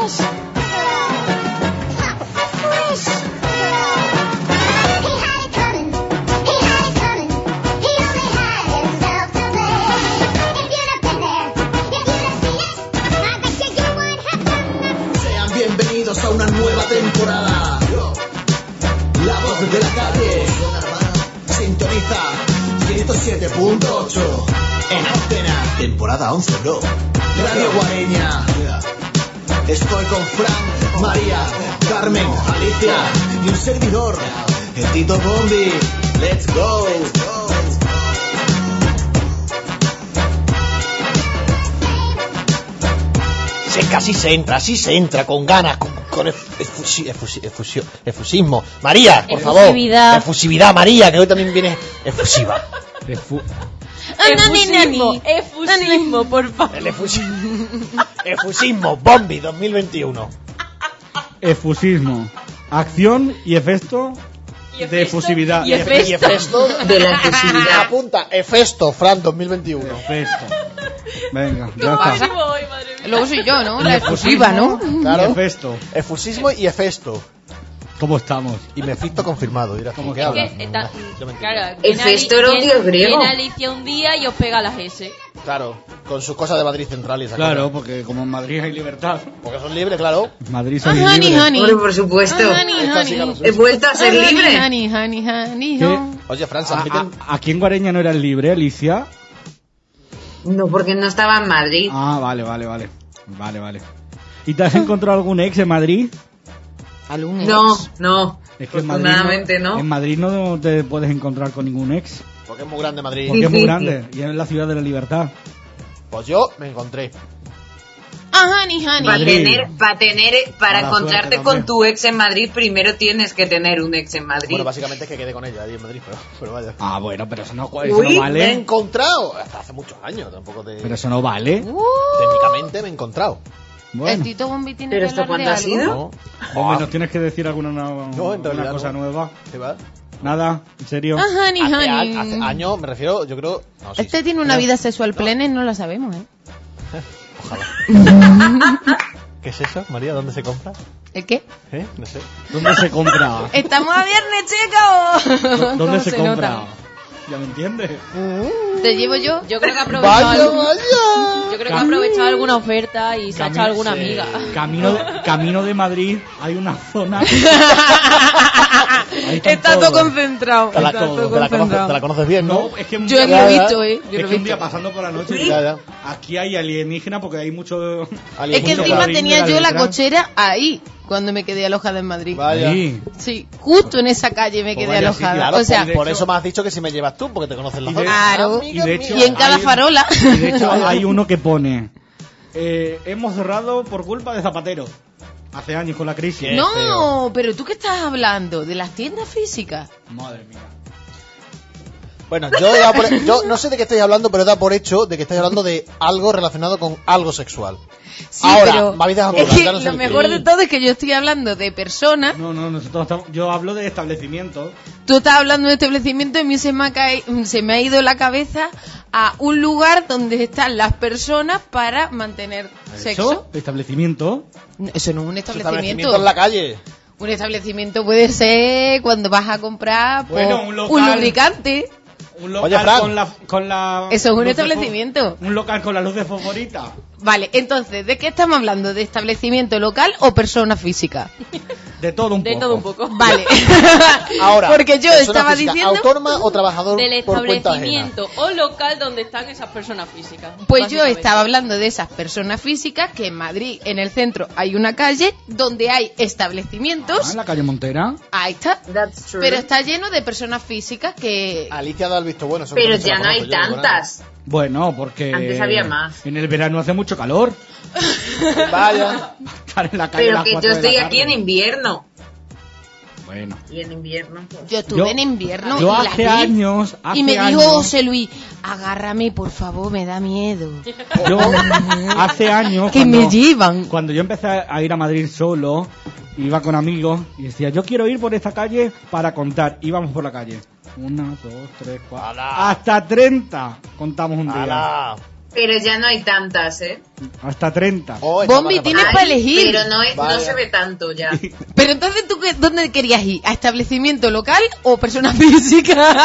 Bienvenidos a una nueva temporada. La voz de la calle. Sintoniza 107.8 en Antena. Temporada 11, bro. Radio Guareña. Estoy con Fran, María, Carmen, Alicia y un servidor, el Tito Bombi. Let's go. Así se entra con ganas, con efusismo. María, por favor. Efusividad, María, que hoy también viene efusiva. Efusismo, por favor. El efusismo, Bombi 2021. Efusismo, acción y efecto de efusividad. Y efesto de la efusividad. Apunta, efesto, Fran 2021. Efesto. Venga, ya está. Luego soy yo, ¿no? La efusiva, ¿no? Claro. Efesto. Efusismo y efesto. ¿Cómo estamos? Y Mephisto confirmado. Dirás, ¿cómo que hablas? Claro, Efesto era un dios griego. Viene Alicia un día y os pega las S. Claro, con sus cosas de Madrid Central y esa Claro, cosa. porque como en Madrid hay libertad. Porque son libres, claro. Madrid son libres. Hombre, por supuesto. He vuelto a ser libre. Oye, Fran, ¿Aquí en Guareña no eras libre, Alicia? No, porque no estaba en Madrid. Ah, vale. ¿Y te has encontrado algún ex en Madrid? ¿Algún ex? No. Es que afortunadamente no. En Madrid no te puedes encontrar con ningún ex. Porque es muy grande Madrid. Porque es muy grande y es la ciudad de la libertad. Pues yo me encontré. Para encontrarte con tu ex en Madrid, primero tienes que tener un ex en Madrid. Bueno, básicamente es que quedé con ella ahí en Madrid, pero vaya. Ah, bueno, pero eso no Me he vale. encontrado hasta hace muchos años, tampoco te... Pero eso no vale. Técnicamente me he encontrado. Bueno. El Tito Bombi tiene ¿Pero que esto hablar cuándo de ha sido? No. Hombre, ¿nos tienes que decir alguna cosa nueva? ¿Qué va? Nada, en serio. Hace años, me refiero, yo creo... No, sí, Este tiene una vida sexual plena y no la sabemos, ¿eh? Ojalá. ¿Qué es eso, María? ¿Dónde se compra? ¿El qué? No sé. ¿Dónde se compra? ¿Estamos a viernes, chicos? ¿Dónde se compra? ¿Ya me entiendes? ¿Te llevo yo? Yo creo que ha aprovechado Vaya. Yo creo que ha aprovechado alguna oferta y se ha echado alguna amiga. Camino de Madrid hay una zona. Está todo concentrado. Te la conoces bien, ¿no? Es que yo lo he visto, Es que un día pasando por la noche, aquí hay alienígena porque hay mucho. Es que encima tenía yo la cochera ahí cuando me quedé alojada en Madrid. Vaya. Sí, justo en esa calle me quedé alojada. Claro, o sea, por eso me has dicho que si me llevas tú, porque te conoces la zona. Claro. Y de hecho, y en cada farola. Y de hecho hay uno que pone hemos cerrado por culpa de Zapatero. Hace años con la crisis. No, pero ¿tú qué estás hablando? ¿De las tiendas físicas? Madre mía. Bueno, yo no sé de qué estáis hablando, pero da por hecho de que estáis hablando de algo relacionado con algo sexual. Sí, ahora, pero me habéis dejado es que no sé lo mejor de todo es que yo estoy hablando de personas. No, yo hablo de establecimientos. Tú estás hablando de establecimiento y a mí se me ha ido la cabeza a un lugar donde están las personas para mantener sexo. ¿Eso? ¿Establecimiento? No, eso no es un establecimiento. En la calle. Un establecimiento puede ser cuando vas a comprar un lubricante. Un local. Oye, con la eso es un establecimiento. Un local con la luz de fosforita. Vale, entonces, ¿de qué estamos hablando? ¿De establecimiento local o persona física? De todo un poco. De todo un poco. Vale. Ahora, porque yo estaba diciendo autónoma o trabajador del por cuenta establecimiento o local donde están esas personas físicas. Pues yo estaba hablando de esas personas físicas que en Madrid, en el centro, hay una calle donde hay establecimientos. En la calle Montera. Ahí está. That's true. Pero está lleno de personas físicas que... Alicia da el visto bueno. Pero ya no hay tantas. Bueno, porque antes había más. En el verano hace mucho calor. Vaya. Estar en la calle. Pero que yo estoy aquí en invierno. Bueno. Y en invierno. Yo estuve en invierno. Yo y hace años. Y me dijo José Luis, agárrame, por favor, me da miedo. Yo hace años. Que me llevan. Cuando yo empecé a ir a Madrid solo, iba con amigos y decía, yo quiero ir por esta calle para contar. Íbamos por la calle. 1, 2, 3, 4. ¡Hala! Hasta 30 contamos un día. ¡Hala! Pero ya no hay tantas, ¿eh? Hasta 30. Oh, está Bombi, más tienes repartido. para elegir. Pero no Vaya. se ve tanto ya. Pero entonces, ¿tú dónde querías ir? ¿A establecimiento local o persona física?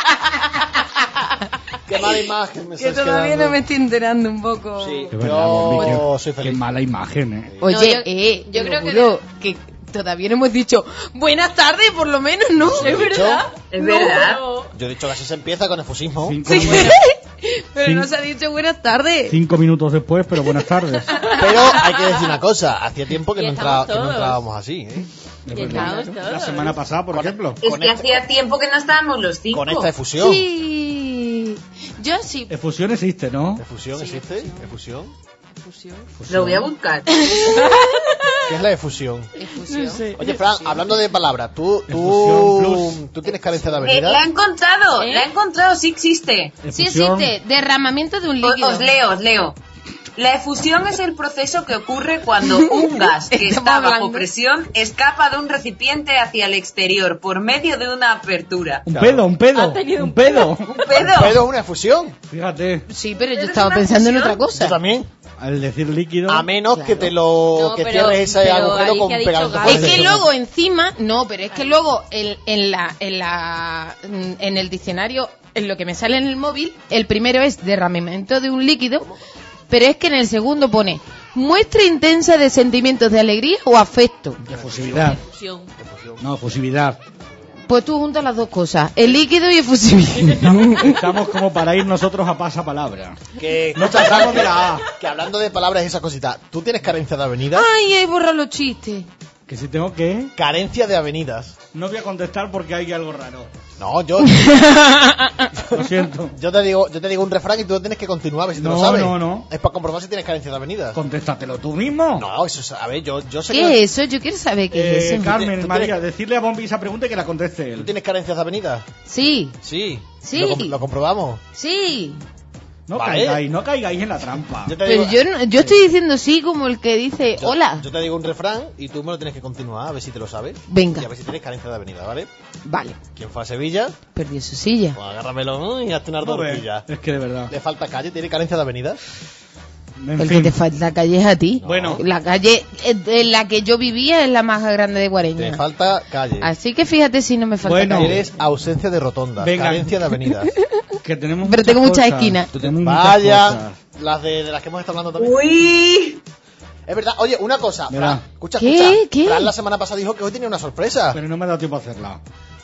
Qué mala imagen me Que estás todavía quedando. no me estoy enterando un poco. Sí, De verdad, Bombi, yo qué- soy Qué feliz. mala imagen, ¿eh? Oye, No, yo te creo lo que juro que todavía no hemos dicho buenas tardes, por lo menos, ¿no? ¿Es verdad? Es verdad. Yo he dicho que así se empieza con efusismo. 5 Pero no se ha dicho buenas tardes. minutos después, pero buenas tardes. Pero hay que decir una cosa, hacía tiempo que Y no, estamos que no todos. entrábamos así, ¿eh? Es Y verdad. estamos todos. La semana pasada, por ejemplo. Es Con que este- hacía tiempo que no estábamos los 5. Con esta efusión. Sí. Yo sí. Efusión existe, ¿no? ¿Efusión existe? ¿Efusión? Lo voy a buscar. ¿Qué es la efusión? Efusión. Oye, Fran, hablando de palabras, Efusión ¿tú tienes carencia de La habilidad? he encontrado, ¿Eh? la he encontrado, sí existe. Sí Efusión. existe. Derramamiento de un líquido. Os leo. La efusión es el proceso que ocurre cuando un gas que Estamos está bajo hablando. presión escapa de un recipiente hacia el exterior por medio de una apertura. Un Claro. pedo, un pedo. Ha tenido Un un pedo. ¿Un pedo? Pero es una efusión. Fíjate, Sí, pero yo ¿Pero estaba es una pensando en fusión? otra cosa. Yo también. al decir líquido. A menos que Claro. te lo No, que pero- cierres ese pero agujero ahí con que ha dicho pegamento. gas. Es fuerte. que luego encima, no, pero es que luego en el diccionario, en lo que me sale en el móvil, el primero es derramamiento de un líquido, pero es que en el segundo pone muestra intensa de sentimientos de alegría o afecto. Efusividad. Fusión. No, efusividad. Pues tú juntas las dos cosas, el líquido y efusividad. Estamos como para ir nosotros a pasapalabra. Que, No pasamos de la A. que hablando de palabras y esas cositas, ¿tú tienes carencia de avenidas? Ay, he borrado los chistes. Que si tengo que... Carencia de avenidas. No voy a contestar porque hay algo raro. No, yo Lo siento. te digo un refrán y tú tienes que continuar a ver si te lo No, sabes. no. Es para comprobar si tienes carencia de avenidas. Contéstatelo tú mismo. No, eso es, a ver, yo sé ¿Qué que es eso? Yo quiero saber qué es eso. Carmen, tú María, tienes- decirle a Bombi esa pregunta y que la conteste tú él. tienes carencias de avenidas. Sí, Sí. Sí. Lo comprobamos. sí. No Vale. caigáis en la trampa. Yo te Pero digo, yo estoy diciendo sí como el que dice hola. Yo te digo un refrán y tú me lo tienes que continuar a ver si te lo sabes. Venga. Y a ver si tienes carencia de avenida, ¿vale? Vale, ¿Quién fue a Sevilla? perdió su silla. Pues agárramelo y hazte unas No ve, tortillas. es que de verdad. Le falta calle, tiene carencia de avenida. En El que fin. te falta calle es a ti. Bueno. La calle en la que yo vivía es la más grande de Te Guareña. falta calle. Así que fíjate si no me falta Bueno. calle. Tienes ausencia de rotonda, Venga. carencia de avenidas. Que tenemos Pero tengo muchas cosas. esquinas. Tenemos muchas Vaya, cosas. las de las que hemos estado hablando también. Uy, Es verdad, oye, una cosa, Mira. Fran, escucha, ¿Qué? escucha. ¿Qué? Fran la semana pasada dijo que hoy tenía una sorpresa. Pero no me ha dado tiempo a hacerla.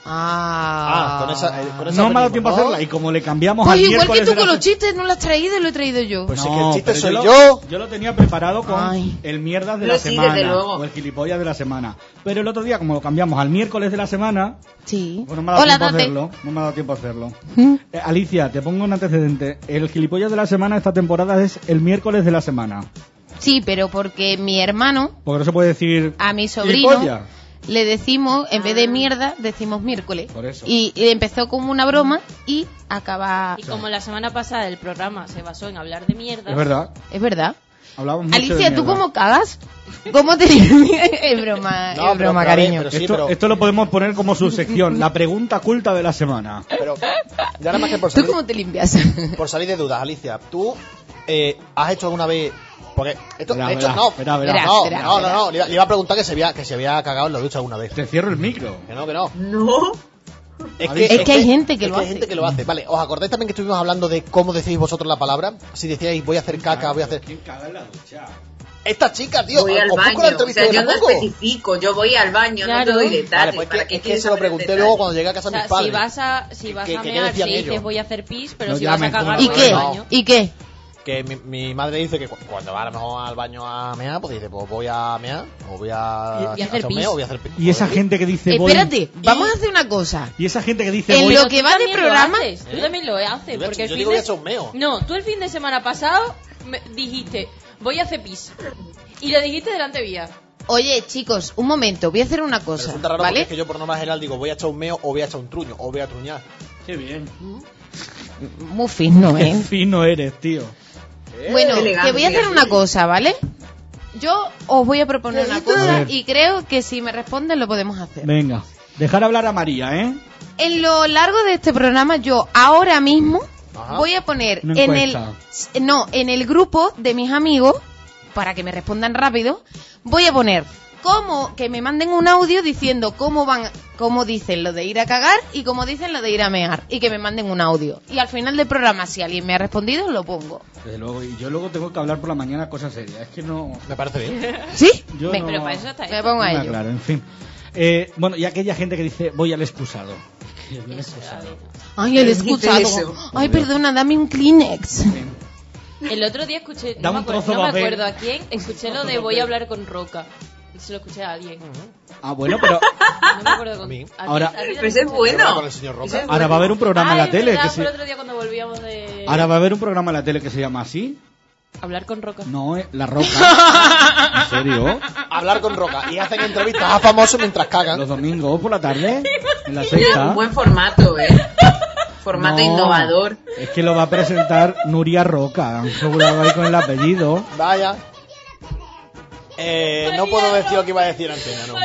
Con esa No me ha dado venimos, tiempo a ¿no? hacerla y como le cambiamos Pues al igual que miércoles tú de la con los se- chistes no lo has traído y lo he traído yo. Pues sí No, que el chiste pero soy lo- yo. Yo lo tenía preparado con Ay. el mierdas de Pero la sí, semana desde luego. o el gilipollas de la semana. Pero el otro día, como lo cambiamos al miércoles de la semana, Sí. pues no me ha dado Hola, tiempo a Tate. hacerlo. No me ha dado tiempo a hacerlo. ¿Mm? Alicia, te pongo un antecedente. El gilipollas de la semana esta temporada es el miércoles de la semana. Sí, pero porque mi hermano, Porque no se puede decir a mi sobrino, gilipollas. le decimos, en vez de mierda, decimos miércoles. Por eso. Y empezó como una broma y acaba... Y como la semana pasada el programa se basó en hablar de mierda. Es verdad. Es verdad. Hablamos mucho de Alicia, ¿tú mierda. cómo cagas? ¿Cómo te... es broma, No, es broma, pero, cariño. pero sí, Esto, pero- esto lo podemos poner como su sección, la pregunta culta de la semana. Pero ya nada más que por ¿Tú salir, cómo te limpias? por salir de dudas, Alicia, ¿tú has hecho alguna vez... Porque esto, Verá, de hecho, verá, no, verá, verá. no, Verá, no, verá. no, le iba a preguntar que se había cagado en la ducha alguna vez. Te cierro el micro. Que no, que no. no. Es que hay gente que es lo hay hace. gente que lo hace. Vale, ¿os acordáis también que estuvimos hablando de cómo decís vosotros la palabra? Si decíais voy a hacer caca, voy a hacer... ¿Quién caga en la ducha? Esta chica, tío, Voy al os busco baño. la O entrevista sea, de yo no tampoco. especifico, yo voy al baño, no te Claro. doy Vale, detalles. pues ¿Para es qué que quieres se lo saber pregunté detalles? luego cuando llegué a casa O de sea, mis padres. si vas ¿Qué a mear, decían sí dices ellos? voy a hacer pis, pero No si vas a llames, cagar, no, ¿Y voy qué? al baño. ¿Y qué? Que mi madre dice que cuando va a lo mejor al baño a mear, pues dice, pues voy a mear, o voy a Y hacer hacer un pis. meo, o voy a hacer pis. Y esa Joder, gente que dice voy... Espérate, vamos a hacer una cosa. Y esa gente que dice En voy... lo Pero que tú va de también lo programa- haces, Tú también lo haces. Yo Porque el digo fin voy a de... echar un meo. No, tú el fin de semana pasado me dijiste voy a hacer pis. Y lo dijiste delante mía. Oye, chicos, un momento, voy a hacer una Me cosa, resulta raro porque ¿vale? es que yo por norma general digo voy a echar un meo, o voy a echar un truño, o voy a truñar. Qué bien. Muy fino, Qué ¿eh? fino eres, tío. Bueno, Elegante, te voy a hacer una cosa, ¿vale? Yo os voy a proponer una A cosa ver. y creo que si me responden lo podemos hacer. Venga, dejar hablar a María, ¿eh? En lo largo de este programa yo ahora mismo Ajá. voy a poner Una en encuesta. en el grupo de mis amigos, para que me respondan rápido, voy a poner que me manden un audio diciendo cómo dicen lo de ir a cagar y cómo dicen lo de ir a mear, y que me manden un audio. Y al final del programa, si alguien me ha respondido, lo pongo. Desde luego, y yo luego tengo que hablar por la mañana cosas serias. Es que no... Me parece bien. ¿Sí? Yo Me- no- Pero para eso está Me hecho. pongo a Ah, ello. claro, en fin. Bueno, y aquella gente que dice, voy al excusado. El excusado. Ay, el Dice escuchado. eso. Ay, perdona, dame un Kleenex. El otro día escuché, Da no, un me acuerdo, trozo no me papel. acuerdo a quién, escuché lo de voy a hablar con Roca. Y se lo escuché a alguien. Ah, bueno, pero No me acuerdo con A mí. ¿A Ahora- ti también Pero ese te es escuché? bueno. Con el señor Roca. Ese es ahora va a haber un programa en la Es tele verdad, que fue el se... otro día cuando volvíamos de Ahora va a haber un programa en la tele que se llama así. hablar con Roca. No, La Roca. ¿En serio? Hablar con Roca. Y hacen entrevistas a famosos mientras cagan. Los domingos por la tarde, en la un sexta. buen formato, Formato No, innovador. Es que lo va a presentar Nuria Roca. Han asegurado ahí con el apellido. Vaya. No puedo decir lo que iba a decir Antena, no.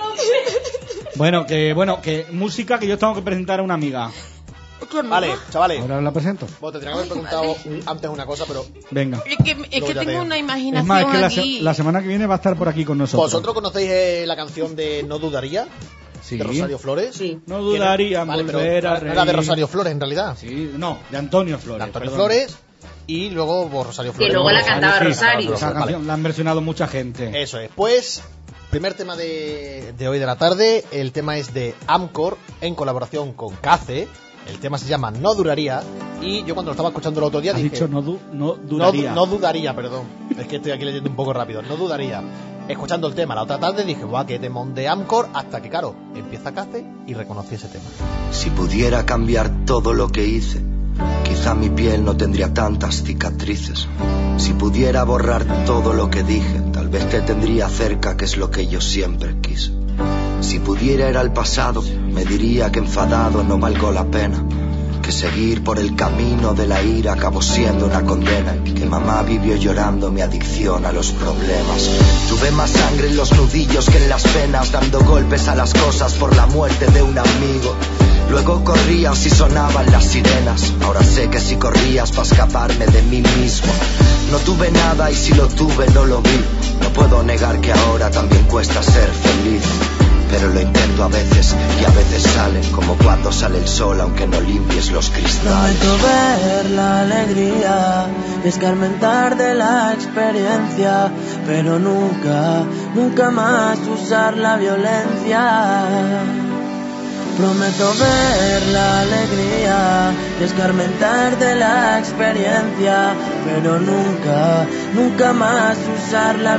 Bueno, que música que yo tengo que presentar a una amiga. Vale, chavales. Ahora la presento. Vos te tenía que haber preguntado antes una cosa, pero Venga. Es que Luego tengo ya veo. una Es imaginación más, es que aquí. la semana que viene va a estar por aquí con nosotros. ¿vosotros conocéis la canción de No Dudaría? Sí. De Rosario Flores. Sí. No dudaría en Vale, pero volver a no reír. era de Rosario Flores en realidad. Sí, no, de Antonio Flores. De Antonio perdón. Flores y luego Rosario Flores. luego la Rosario, cantaba sí, Rosario. Esa Vale. canción la han versionado mucha gente. Eso es. Pues, primer tema de hoy de la tarde. El tema es de Amcor en colaboración con Cace. El tema se llama No Duraría. Y yo cuando lo estaba escuchando el otro día Has dije... dicho no duraría. No dudaría, perdón. Es que estoy aquí leyendo un poco rápido. No dudaría. Escuchando el tema la otra tarde dije, guau, qué temón de Amcor. Hasta que, claro, empieza Cace y reconocí ese tema. Si pudiera cambiar todo lo que hice, quizá mi piel no tendría tantas cicatrices. Si pudiera borrar todo lo que dije, tal vez te tendría cerca, que es lo que yo siempre quise. Si pudiera ir al pasado, me diría que enfadado no valgo la pena, que seguir por el camino de la ira acabó siendo una condena, y que mamá vivió llorando mi adicción a los problemas. Tuve más sangre en los nudillos que en las penas, dando golpes a las cosas por la muerte de un amigo. Luego corrías si sonaban las sirenas. Ahora sé que si corrías para escaparme de mí mismo. No tuve nada y si lo tuve no lo vi. No puedo negar que ahora también cuesta ser feliz, pero lo intento a veces y a veces sale, como cuando sale el sol aunque no limpies los cristales. Prometo ver la alegría y escarmentar de la experiencia, pero nunca más usar la violencia. Prometo ver la alegría y escarmentar de la experiencia, pero nunca más usar la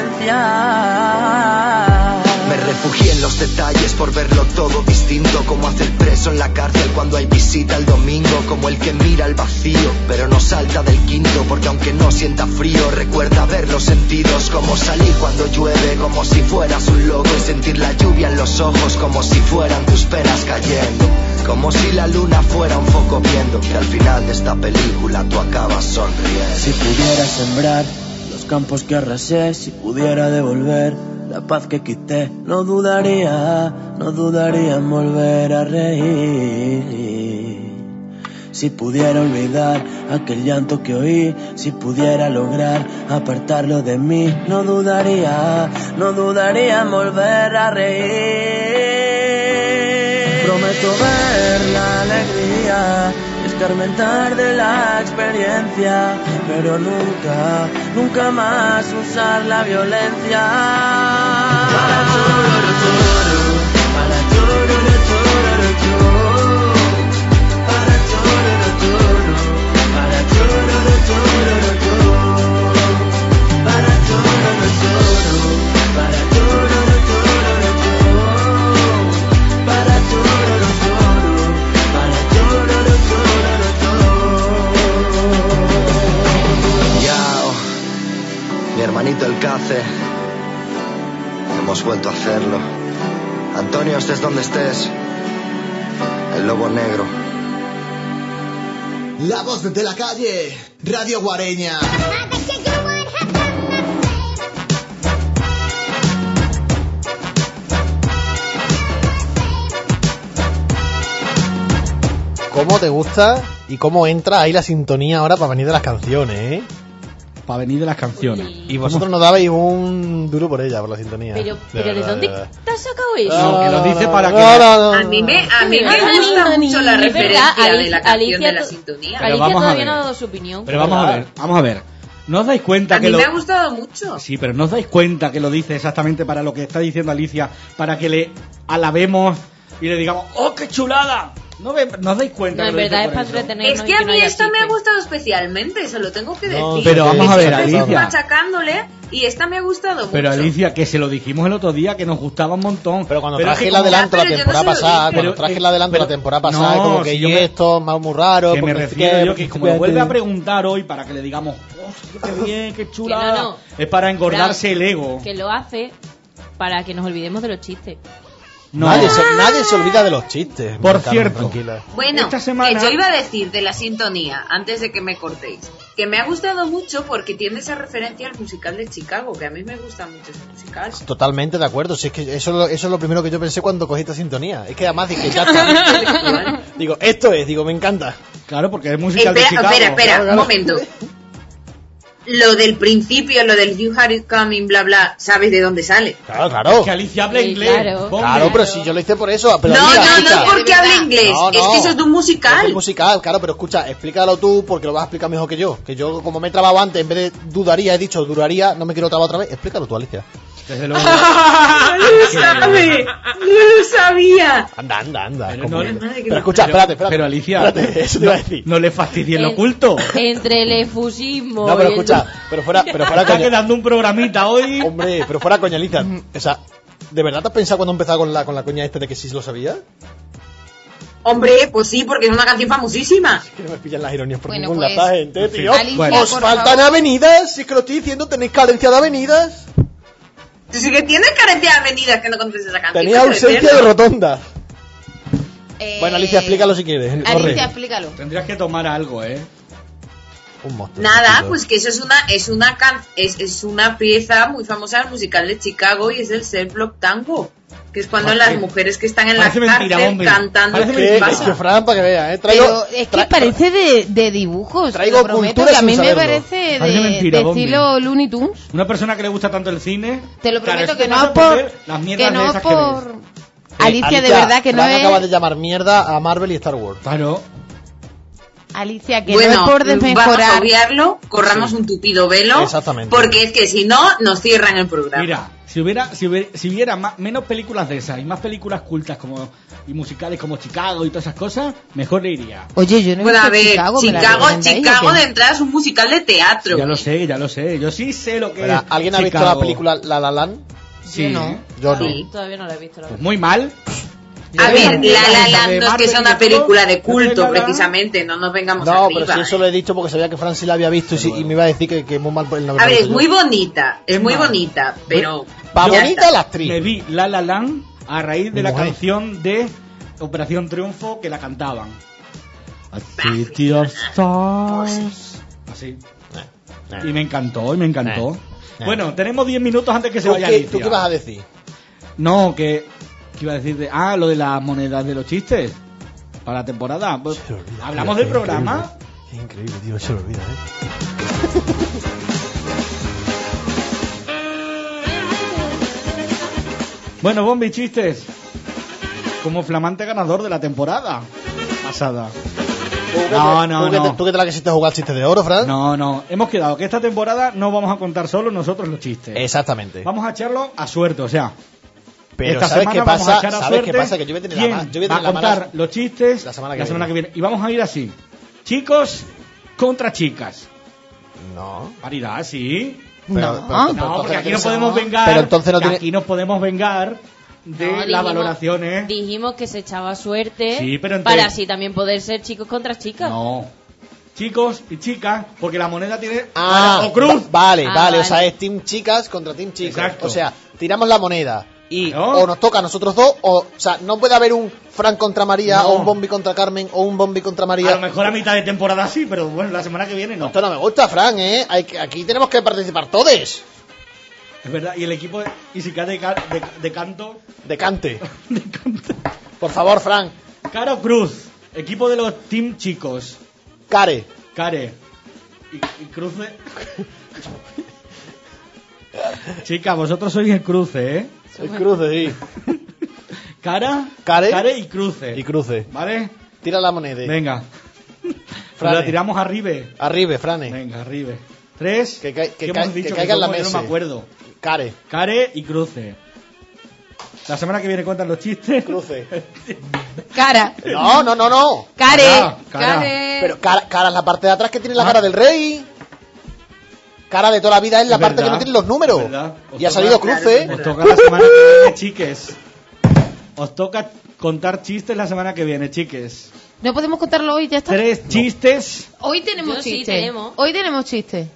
violencia. Me refugié en los detalles por verlo todo distinto, como hace el preso en la cárcel cuando hay visita el domingo, como el que mira el vacío pero no salta del quinto, porque aunque no sienta frío recuerda ver los sentidos, como salir cuando llueve como si fueras un loco y sentir la lluvia en los ojos como si fueran tus penas cayendo, como si la luna fuera un foco viendo que al final de esta película tú acabas sonriendo. Si pudiera sembrar los campos que arrasé, si pudiera devolver la paz que quité, no dudaría en volver a reír. Si pudiera olvidar aquel llanto que oí, si pudiera lograr apartarlo de mí, no dudaría en volver a reír. Prometo ver la alegría y escarmentar de la experiencia, pero nunca más usar la violencia. Para chururu, para chururu, chururu, chururu. Para chururu, chururu, para chururu, chururu, chururu. Para chururu, chururu, para chururu, chururu, chururu. Para chururu, chururu, para chururu, chururu, chururu. Yao, mi hermanito el Cace, hemos vuelto a hacerlo. Antonio, estés donde estés, el lobo negro. La voz de la calle, Radio Guareña. ¿Cómo te gusta Y cómo entra ahí la sintonía ahora para venir de las canciones, ¿eh? Para venir de las canciones. Y vosotros nos dabais un duro por ella, por la sintonía. Pero ¿de verdad, dónde de verdad. te has sacado eso? No, que lo dice para que... A mí me gusta mucho la Es referencia verdad, de la canción Alicia de la to- sintonía. Pero Alicia vamos a todavía ver. no ha dado su opinión. Pero vamos a ver. ¿No os dais cuenta A que mí lo... me ha gustado mucho. Sí, pero ¿no os dais cuenta que lo dice exactamente para lo que está diciendo Alicia? Para que le alabemos y le digamos, ¡oh, qué chulada! ¿No os dais cuenta? No, que en lo dice verdad es por para eso? entretenernos. Es y que a no mí haya esta me ha chistes. gustado especialmente, se lo tengo que decir. No, pero vamos a ver, Siempre estoy Alicia. machacándole y esta me ha gustado mucho. Pero Alicia, que se lo dijimos el otro día, que nos gustaba un montón. Pero cuando es traje que el como- adelanto la pero yo temporada no se lo pasada, dije. cuando Pero, traje el adelanto la temporada pasada, no, como que si yo yo me- esto más muy raro. Que me porque refiero es yo que como lo vuelve a preguntar hoy para que le digamos, ¡oh, qué bien, qué chula! Que no. Es para engordarse el ego. Que lo hace para que nos olvidemos de los chistes. No. Nadie se olvida de los chistes. Por Carmen, cierto. tranquila. Bueno, Esta semana- que yo iba a decir de la sintonía, antes de que me cortéis, que me ha gustado mucho porque tiene esa referencia al musical de Chicago, que a mí me gusta mucho ese musical. Totalmente de acuerdo. Si es que eso es lo primero que yo pensé cuando cogí esta sintonía. Es que además dije, ya está. Digo, esto es, me encanta. Claro, porque es musical de Chicago. Espera, Claro. un momento. Lo del principio, lo del You Had It Coming, bla, bla, ¿sabes de dónde sale? Claro, claro. Que Alicia habla Sí, inglés. claro. hombre. Claro, pero si yo lo hice por eso. Pero No, Alicia, no escucha. es porque hable inglés, No, es no. que eso es de un Es musical. un musical, claro, pero escucha, explícalo tú porque lo vas a explicar mejor que yo. Que yo, como me he trabado antes, en vez de dudaría, he dicho duraría, no me quiero trabar otra vez. Explícalo tú, Alicia. Desde luego. ¡Ah, no lo sabe! ¡No lo sabía! Anda. Pero como- no- pero escucha, espérate. Pero Alicia, Espérate, eso te iba a decir. no le fastidies lo En- oculto. Entre el efusismo No, pero y el- escucha, pero fuera Está coña. quedando un programita hoy. Hombre, pero fuera coña, Alicia. O sea, ¿de verdad te has pensado cuando empezaba con la coña este de que sí lo sabía? Hombre, pues sí, porque es una canción famosísima. Que no me pillan las ironías por Bueno, ningún pues, lado, gente, tío. Alicia, Bueno. ¿Os por faltan favor. avenidas? Si es que lo estoy diciendo, tenéis carencia de avenidas. Si que tienes carencia de avenidas que no contestes esa canción. Tenéis ¿qué ausencia decirlo? de rotonda. Eh, Bueno, Alicia, explícalo si quieres. Corre. Alicia, explícalo. Tendrías que tomar algo, ¿eh? Un monstruo. Nada, chiquito. pues que eso es una pieza muy famosa del musical de Chicago y es el Self Block Tango, que es cuando las mujeres que están en la Parece mentira, cárcel hombre. cantando Parece ¿qué mentira. Es que pasa? Fran, para que vea, Pero es que parece de dibujos. Traigo Lo prometo, cultura que a sin mí me saberlo. parece Parece mentira, de Bombi. estilo Looney Tunes. Una persona que le gusta tanto el cine. Te lo claro, prometo eso que te no pasa es por. ver las mierdas Que de no esas es que ves. por. Alicia, de verdad que no Fran acaba de es. llamar mierda a Marvel y Star Wars. Claro. Alicia, que Bueno, no es por vamos a desmejorar. obviarlo, corramos un tupido velo, Exactamente. porque es que si no, nos cierran el programa. Mira, si hubiera menos películas de esas y más películas cultas como y musicales como Chicago y todas esas cosas, mejor le iría. Oye, yo no he Bueno, a visto ver, Chicago. ¿me la Chicago recomendáis o qué? de entrada es un musical de teatro. Ya lo sé. Yo sí sé lo que Espera, es. ¿alguien ha visto Chicago. la película La La Land? Sí. Yo no. Yo no. Sí. Todavía no la he visto, la Pues verdad. muy mal. A ver, de La La Marvel Land no es que y sea de una todo, película de La culto, La Land. precisamente, no nos vengamos No, arriba. pero si eso lo he dicho porque sabía que Fran sí la había visto y me iba a decir que muy mal por el A ver, es muy bonita, pero... Pa' ya bonita está. la actriz. Me vi La La Land a raíz de la Mujer. canción de Operación Triunfo que la cantaban. A City of Stars. Así. Y me encantó. Bueno, tenemos 10 minutos antes que se vaya ¿Tú Alicia. qué vas a decir? No, ¿qué iba a decir? Lo de las monedas de los chistes. Para la temporada. Pues, Se lo olvida, ¿hablamos tío, del qué programa? increíble. Qué increíble, tío, se lo olvida, ¿eh? Bueno, Bombi, chistes. Como flamante ganador de la temporada pasada. ¿Tú qué te la quisiste jugar chistes de oro, Fran? No. Hemos quedado que esta temporada no vamos a contar solo nosotros los chistes. Exactamente. Vamos a echarlo a suerte, o sea. Pero esta ¿sabes semana qué vamos a pasa? echar a ¿Sabes qué suerte pasa? Que yo voy a tener quién la yo voy a va a tener la contar mala... los chistes la semana que viene. Y vamos a ir así. Chicos contra chicas. No. Paridad, sí. No. Porque aquí no podemos vengar. Pero entonces no que tiene... Aquí nos podemos vengar de No, las dijimos- valoraciones. Dijimos que se echaba suerte Sí, pero para así también poder ser chicos contra chicas. No. Chicos y chicas, porque la moneda tiene Ah, o cruz. Vale, Vale. o sea, es team chicas contra team chicos. Exacto. O sea, tiramos la moneda y Claro. o nos toca a nosotros dos, o sea, no puede haber un Fran contra María, No. o un Bombi contra Carmen, o un Bombi contra A María. lo mejor a mitad de temporada sí, pero bueno, la semana que viene no. Esto no me gusta, Fran, ¿eh? Aquí tenemos que participar todos. Es verdad, y el equipo de Isica de canto. Decante. Por favor, Fran. Caro Cruz, equipo de los Team Chicos. Care. Care. Y cruce. Chicas, vosotros sois el cruce, ¿eh? El cruce, sí. Cara, Care y cruce. Y cruce. ¿Vale? Tira la moneda. Venga. Frane. La tiramos arriba. Arriba, Frane. Venga, arriba. 3. Que ¿Qué hemos dicho? que caiga en la somos? Yo mesa. no me acuerdo. Care. Care y cruce. La semana que viene cuentan los chistes. Cruce. Cara. No. Care. Cara. Pero cara es la parte de atrás que tiene la cara del rey. Cara de toda la vida es la Es parte verdad, que no tiene los números. es verdad. Os Y ha toca- salido cruce. Os toca la semana que viene, chiques. Os toca contar chistes la semana que viene, chiques. No podemos contarlo hoy, ya está. 3 chistes. Hoy tenemos Yo sí, chistes. tenemos. Hoy tenemos chistes.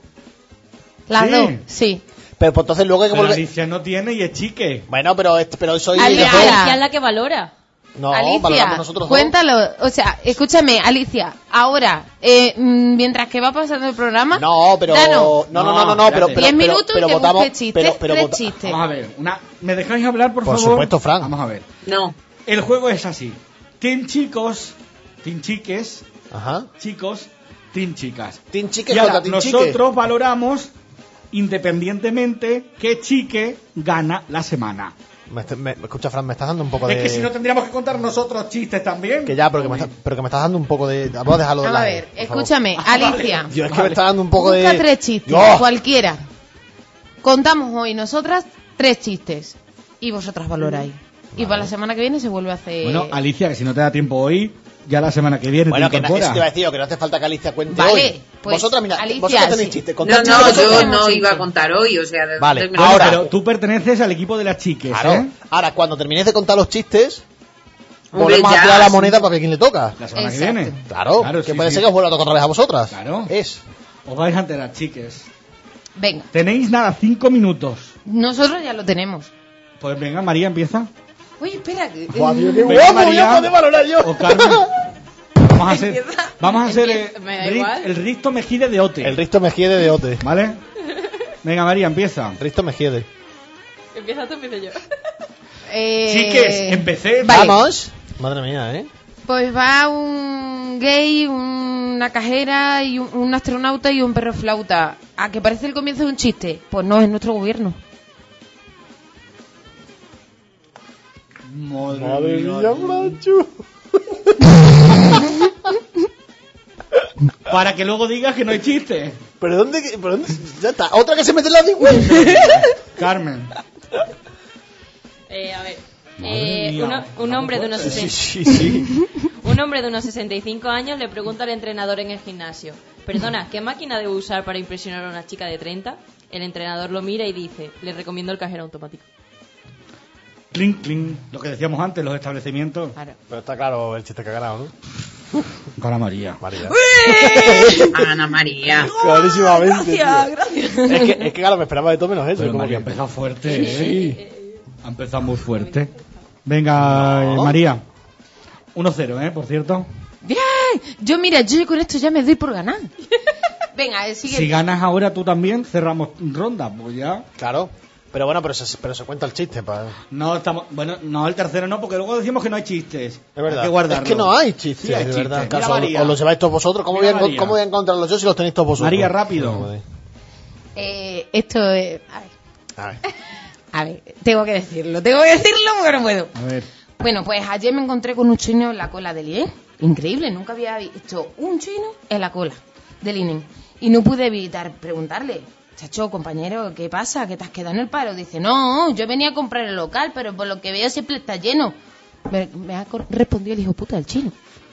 Las ¿Sí? dos, sí. Pero pues entonces luego hay que Pero volver. Alicia no tiene y es chique. Bueno, pero soy. Alicia. Alicia es la que valora. No, Alicia, valoramos nosotros dos. cuéntalo. O sea, escúchame, Alicia. Ahora, mientras que va pasando el programa. No, pero. Danos No, pero. 10 minutos y que votamos. busque chistes. Pero tres vota- chistes. Vamos a ver. ¿Me dejáis hablar, por Por favor? supuesto, Fran. Vamos a ver. No. El juego es así. Team chicos, team chiques, Ajá. chicos, team chicas. Team Chique Y ahora, contra Team Chique. nosotros valoramos independientemente qué chique gana la semana. Me escucha, Fran, me estás dando un poco de. Es que si no tendríamos que contar nosotros chistes también. Que ya, pero que me estás dando un poco de. Vamos a dejarlo de Vamos a lado, ver, por favor. escúchame, Alicia. Yo es que me está dando un poco Busca de. 3 chistes, ¡Oh! cualquiera. Contamos hoy nosotras 3 chistes. Y vosotras valoráis. Y para la semana que viene se vuelve a hacer. Bueno, Alicia, que si no te da tiempo hoy, ya la semana que viene Bueno, te que incorporas. eso te iba a decir, que no hace falta que Alicia cuente Vale, hoy. pues, Vosotras, mira, Alicia, vosotras tenéis sí. chistes. No, contad no, chistes yo vosotras. no chiste. iba a contar hoy, o sea, ¿de Vale, dónde me Bueno, ahora- pero tú perteneces al equipo de las chiques, Claro. ¿eh? Ahora, cuando terminéis de contar los chistes, Hombre, volvemos a ya, tirar la sí. moneda para ver quién le toca. La semana Exacto. que viene. Claro, que sí, puede sí. ser que os vuelva a tocar otra vez a vosotras. Claro. Es. Os vais a enterar, chiques. Venga, Tenéis nada, 5 minutos. nosotros ya lo tenemos. Pues venga, María, empieza. Oye, espera. Buah, tío, qué Venga, guapo, María. ya puedo valorar yo. O Carmen. Vamos a hacer Me da igual. el Risto Mejide de Ote. El Risto Mejide de Ote. ¿Vale? Venga, María, empieza. Risto Mejide. Empieza tú, empiezo yo. Chiques, empecé. Vale. Vamos. Madre mía, ¿eh? Pues va un gay, una cajera y un astronauta y un perro flauta. ¿A que parece el comienzo de un chiste? Pues no, es nuestro gobierno. Madre mía, macho. Para que luego digas que no hay chiste. ¿Pero dónde? Ya está. Otra que se mete en la cigüeña. Carmen. A ver. Madre mía. Un hombre de unos Sí. Un hombre de unos 65 años le pregunta al entrenador en el gimnasio: perdona, ¿qué máquina debo usar para impresionar a una chica de 30? El entrenador lo mira y dice: le recomiendo el cajero automático. Clink, clink. Lo que decíamos antes, los establecimientos. Claro. Pero está claro el chiste que ha ganado, ¿no? Con la María. María. Ana María. Clarísimamente. Gracias. Es que claro, me esperaba de todo menos eso. Pero como María ha que- empezado fuerte, ¿eh? Ha empezado muy fuerte. Venga, No. María. 1-0, por cierto. Bien, yo con esto ya me doy por ganar. Venga, el siguiente. Si ganas ahora tú también, cerramos ronda. Pues ya. Claro. Pero bueno, pero se cuenta el chiste. No estamos. Bueno, no, el tercero no, porque luego decimos que no hay chistes. Es verdad. Hay que guardarlo. Es que no hay chistes, Sí hay de chistes. verdad. Mira, Caso, María. os los lleváis todos vosotros. ¿Cómo Mira, voy, María. ¿Cómo voy a encontrarlos yo si los tenéis todos vosotros? María, rápido. No, joder. Esto es... A ver. A ver, tengo que decirlo porque no puedo. A ver. Bueno, pues ayer me encontré con un chino en la cola del INE. Increíble, nunca había visto un chino en la cola del INE. Y no pude evitar preguntarle: chacho, compañero, ¿qué pasa? ¿Que te has quedado en el paro? Dice: no, yo venía a comprar el local, pero por lo que veo siempre está lleno. Me ha respondido el hijo puta del chino.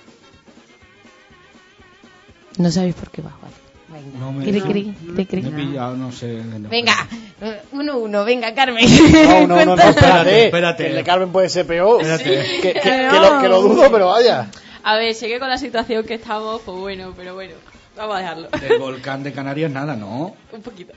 No sabéis por qué va, vale. Venga, No me- cri, no. cri, cri, cri. Me he pillado, no sé. no. Venga, 1-1, venga, Carmen. No, Espérate, espérate. Que el de Carmen puede ser peor. Espérate. Que lo dudo, pero vaya. A ver, sé que con la situación que estamos, pues bueno, pero bueno, vamos a dejarlo. Del volcán de Canarias nada, ¿no? Un poquito.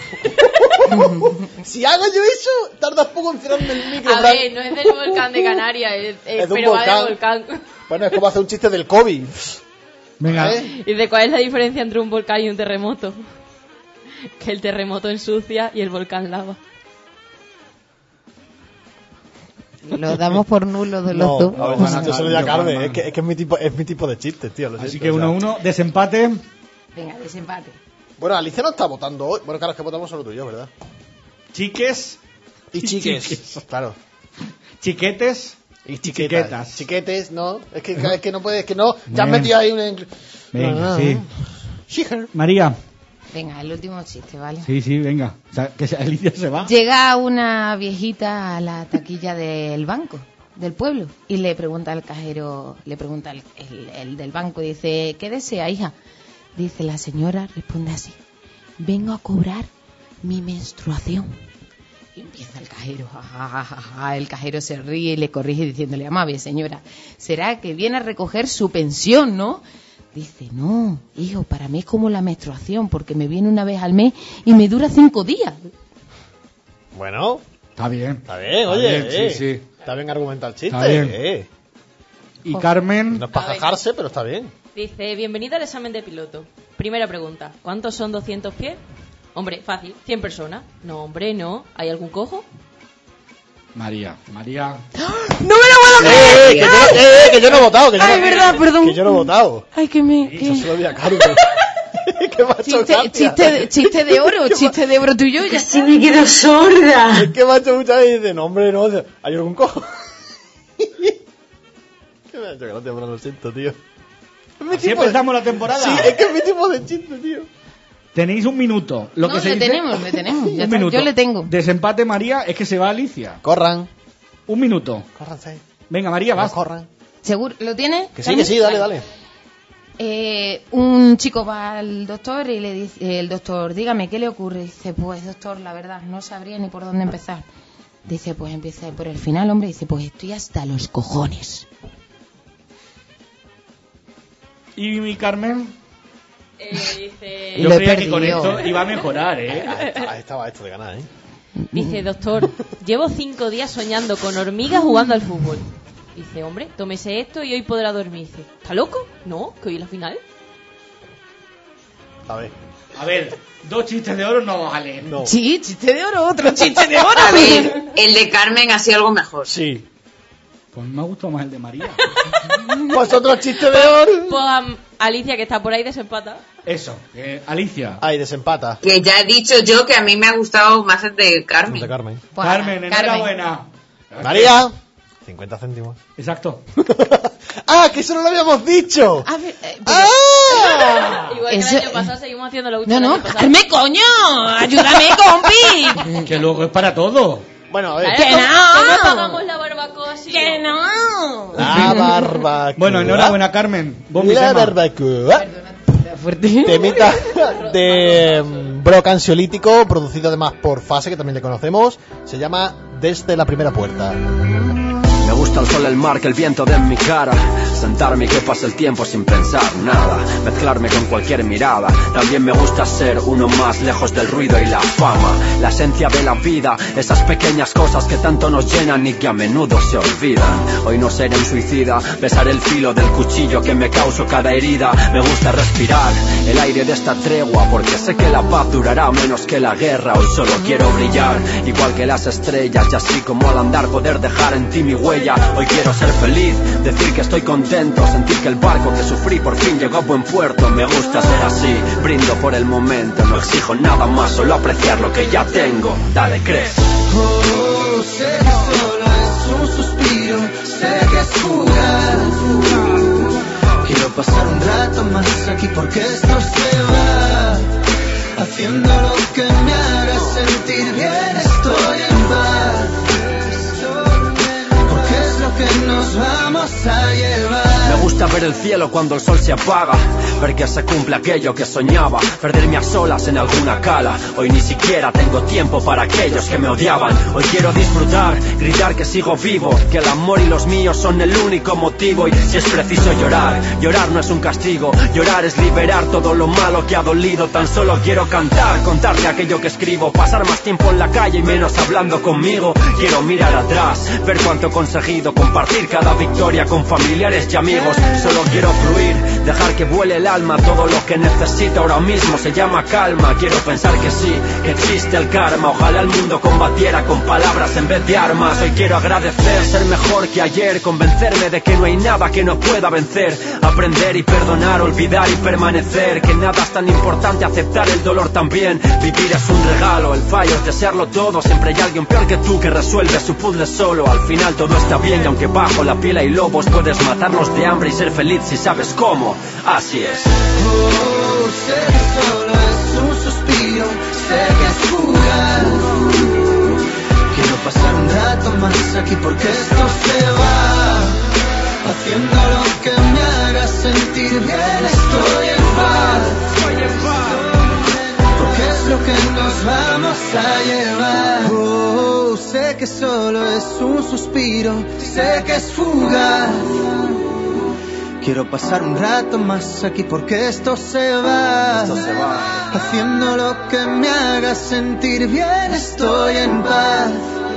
Si hago yo eso, tardas poco en cerrarme el micro. A Fran. ver, no es del volcán de Canarias, Es de un pero va del volcán. volcán. Bueno, es como hacer un chiste del COVID. Venga. ¿Eh? ¿Y de cuál es la diferencia entre un volcán y un terremoto? Que el terremoto ensucia y el volcán lava. Lo damos por nulo de los dos. A ver, yo se lo digo a Carmen, es que es mi tipo de chiste, tío. Así que 1-1, desempate. Venga, desempate. Bueno, Alicia no está votando hoy. Bueno, claro, es que votamos solo tú y yo, ¿verdad? Chiques. Y chiques. Claro. Chiquetes. Y chiquetas. Chiquetes, no. Es que no puedes, que no. Ya has metido ahí un... Venga, sí. María. Venga, el último chiste, ¿vale? Sí, venga. O sea, que Alicia se va. Llega una viejita a la taquilla del banco del pueblo y le pregunta al cajero, le pregunta el del banco, dice, ¿qué desea, hija? Dice la señora, responde así, vengo a cobrar mi menstruación. Y empieza el cajero, el cajero se ríe y le corrige diciéndole, amable señora, será que viene a recoger su pensión, ¿no? Dice, no, hijo, para mí es como la menstruación, porque me viene una vez al mes y me dura 5 días. Bueno, está bien, oye, bien, sí. Está bien argumentar el chiste. Está bien. Y Carmen... No es para jajarse, pero está bien. Dice, bienvenida al examen de piloto. Primera pregunta, ¿cuántos son 200 pies? Hombre, fácil, 100 personas. No, hombre, no. ¿Hay algún cojo? María. ¡No me lo puedo creer! Que yo no he votado. Ay, verdad, perdón. Que yo no he votado. Ay, que me... Eso se lo voy a Carmen. ¿Qué macho chiste de oro tuyo. Ya sí me quedo sorda. Es que macho muchas veces dice, no, hombre, no. ¿Hay algún cojo? ¿Qué me ha hecho gracia? Pero lo siento, tío. Así empezamos la temporada. Sí, es que es mi tipo de chiste, tío. Tenéis un minuto. Le tenemos. Ya un minuto. Yo le tengo. Desempate, María, es que se va Alicia. Corran. Un minuto. Córranse. Venga, María, vas. Corran. ¿Seguro? ¿Lo tienes? Que sí, dale. Un chico va al doctor y le dice, el doctor, dígame, ¿qué le ocurre? Dice, pues doctor, la verdad, no sabría ni por dónde empezar. Dice, pues empieza por el final, hombre. Dice, pues estoy hasta los cojones. ¿Y mi Carmen? Dice... Yo creía que con esto iba a mejorar, Ahí estaba esto de ganar, Dice, doctor, llevo 5 días soñando con hormigas jugando al fútbol. Dice, hombre, tómese esto y hoy podrá dormir. Dice, ¿está loco? No, que hoy es la final. A ver, 2 chistes de oro no valen. No. Sí, chiste de oro, otro chiste de oro. A ver, el de Carmen ha sido algo mejor. Sí. Pues me ha gustado más el de María. Pues otro chiste de oro. Pues Alicia, que está por ahí, desempata. Eso, Alicia. Ahí, desempata. Que ya he dicho yo que a mí me ha gustado más el de Carmen. Pues Carmen, enhorabuena. María, 50 céntimos. Exacto. Que eso no lo habíamos dicho. Igual que el año pasado seguimos haciendo la última. No, Carmen, coño, ayúdame, compi. Que luego es para todo. Bueno, a ver. ¡Que no! Que no pagamos la barbacoa así. ¡Que no! La barbacoa. Bueno, enhorabuena, Carmen. La barbacoa. Temita de Brock ansiolítico, producido además por Fase, que también le conocemos. Se llama Desde la primera puerta. Me gusta el sol, el mar, que el viento dé en mi cara. Sentarme y que pase el tiempo sin pensar nada. Mezclarme con cualquier mirada. También me gusta ser uno más, lejos del ruido y la fama. La esencia de la vida, esas pequeñas cosas que tanto nos llenan y que a menudo se olvidan. Hoy no seré un suicida, besar el filo del cuchillo que me causo cada herida. Me gusta respirar el aire de esta tregua, porque sé que la paz durará menos que la guerra. Hoy solo quiero brillar, igual que las estrellas, y así como al andar poder dejar en ti mi huella. Hoy quiero ser feliz, decir que estoy contento, sentir que el barco que sufrí por fin llegó a buen puerto. Me gusta ser así, brindo por el momento, no exijo nada más, solo apreciar lo que ya tengo. Dale, crees. Oh, sé que solo es un suspiro, sé que es fugaz. Quiero pasar un rato más aquí porque esto se va, haciendo lo que me haga sentir bien. Estoy en paz, que nos vamos a llevar. Me gusta ver el cielo cuando el sol se apaga, ver que se cumple aquello que soñaba, perderme a solas en alguna cala. Hoy ni siquiera tengo tiempo para aquellos que me odiaban. Hoy quiero disfrutar, gritar que sigo vivo, que el amor y los míos son el único motivo. Y si es preciso llorar, llorar no es un castigo. Llorar es liberar todo lo malo que ha dolido. Tan solo quiero cantar, contarte aquello que escribo, pasar más tiempo en la calle y menos hablando conmigo. Quiero mirar atrás, ver cuánto he conseguido, compartir cada victoria historia con familiares y amigos. Solo quiero fluir, dejar que vuele el alma. Todo lo que necesito ahora mismo se llama calma. Quiero pensar que sí, que existe el karma. Ojalá el mundo combatiera con palabras en vez de armas. Hoy quiero agradecer, ser mejor que ayer, convencerme de que no hay nada que no pueda vencer. Aprender y perdonar, olvidar y permanecer. Que nada es tan importante, aceptar el dolor también. Vivir es un regalo, el fallo es desearlo todo. Siempre hay alguien peor que tú que resuelve su puzzle solo. Al final todo está bien y aunque bajo la piel hay lobos, puedes matarlos de hambre y ser feliz si sabes cómo. Así es. Sé que solo es un suspiro, sé que es fugaz. Quiero pasar un rato más aquí porque esto se va. Haciendo lo que me haga sentir bien, estoy en paz. Porque es lo que nos vamos a llevar. Sé que solo es un suspiro, sé que es fugaz. Quiero pasar un rato más aquí porque esto se va. Haciendo lo que me haga sentir bien, estoy en paz.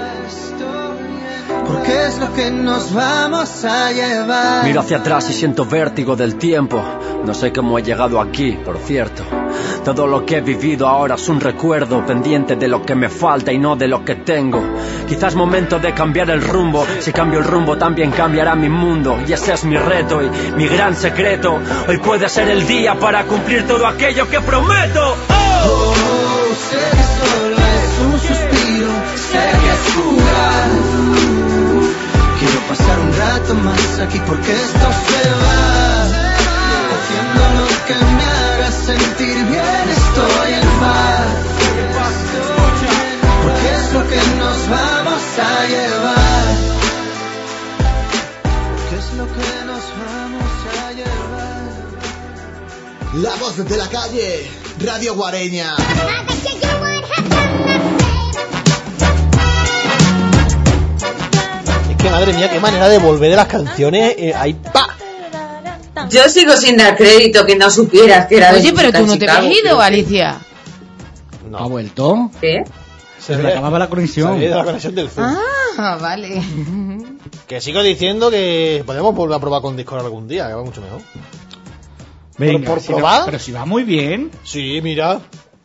Porque es lo que nos vamos a llevar. Miro hacia atrás y siento vértigo del tiempo. No sé cómo he llegado aquí, por cierto. Todo lo que he vivido ahora es un recuerdo, pendiente de lo que me falta y no de lo que tengo. Quizás momento de cambiar el rumbo. Si cambio el rumbo también cambiará mi mundo. Y ese es mi reto y mi gran secreto. Hoy puede ser el día para cumplir todo aquello que prometo. Sé que solo es un suspiro, sé que es fugaz. Quiero pasar un rato más aquí porque esto se va. Haciendo lo que me haga sentir bien, estoy en paz. Porque es lo que nos vamos a llevar. Porque es lo que nos vamos a llevar. La voz de la calle, Radio Guareña. Que madre mía, qué manera de volver de las canciones. Ahí, ¡pa! Yo sigo sin dar crédito que no supieras que era de Oye, pero tú no te Chicago, has ido, Alicia. No. ¿Ha vuelto? ¿Qué? Se le acababa la conexión. Se de la conexión del Zoom. Ah, vale. Que sigo diciendo que podemos volver a probar con Discord algún día, que va mucho mejor. Venga, ¿Por si probar? pero si va muy bien. Sí, mira.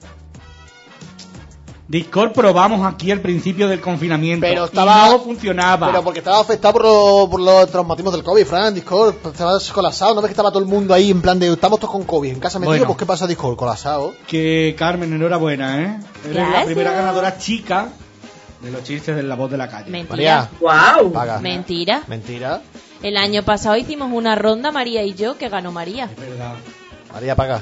Discord probamos aquí al principio del confinamiento. Pero estaba. Y no funcionaba. Pero porque estaba afectado por los traumatismos del COVID, Fran. Discord estaba colapsado. ¿No ves que estaba todo el mundo ahí en plan de estamos todos con COVID en casa metido? Bueno. Pues ¿qué pasa, Discord? Colapsado. Que Carmen, enhorabuena, ¿eh? Eres la Gracias. primera ganadora chica de los chistes de La Voz de la Calle. Mentira. María, ¡Wow! paga. Mentira. Mentira. El año pasado hicimos una ronda, María y yo, que ganó María. Es verdad. María, paga.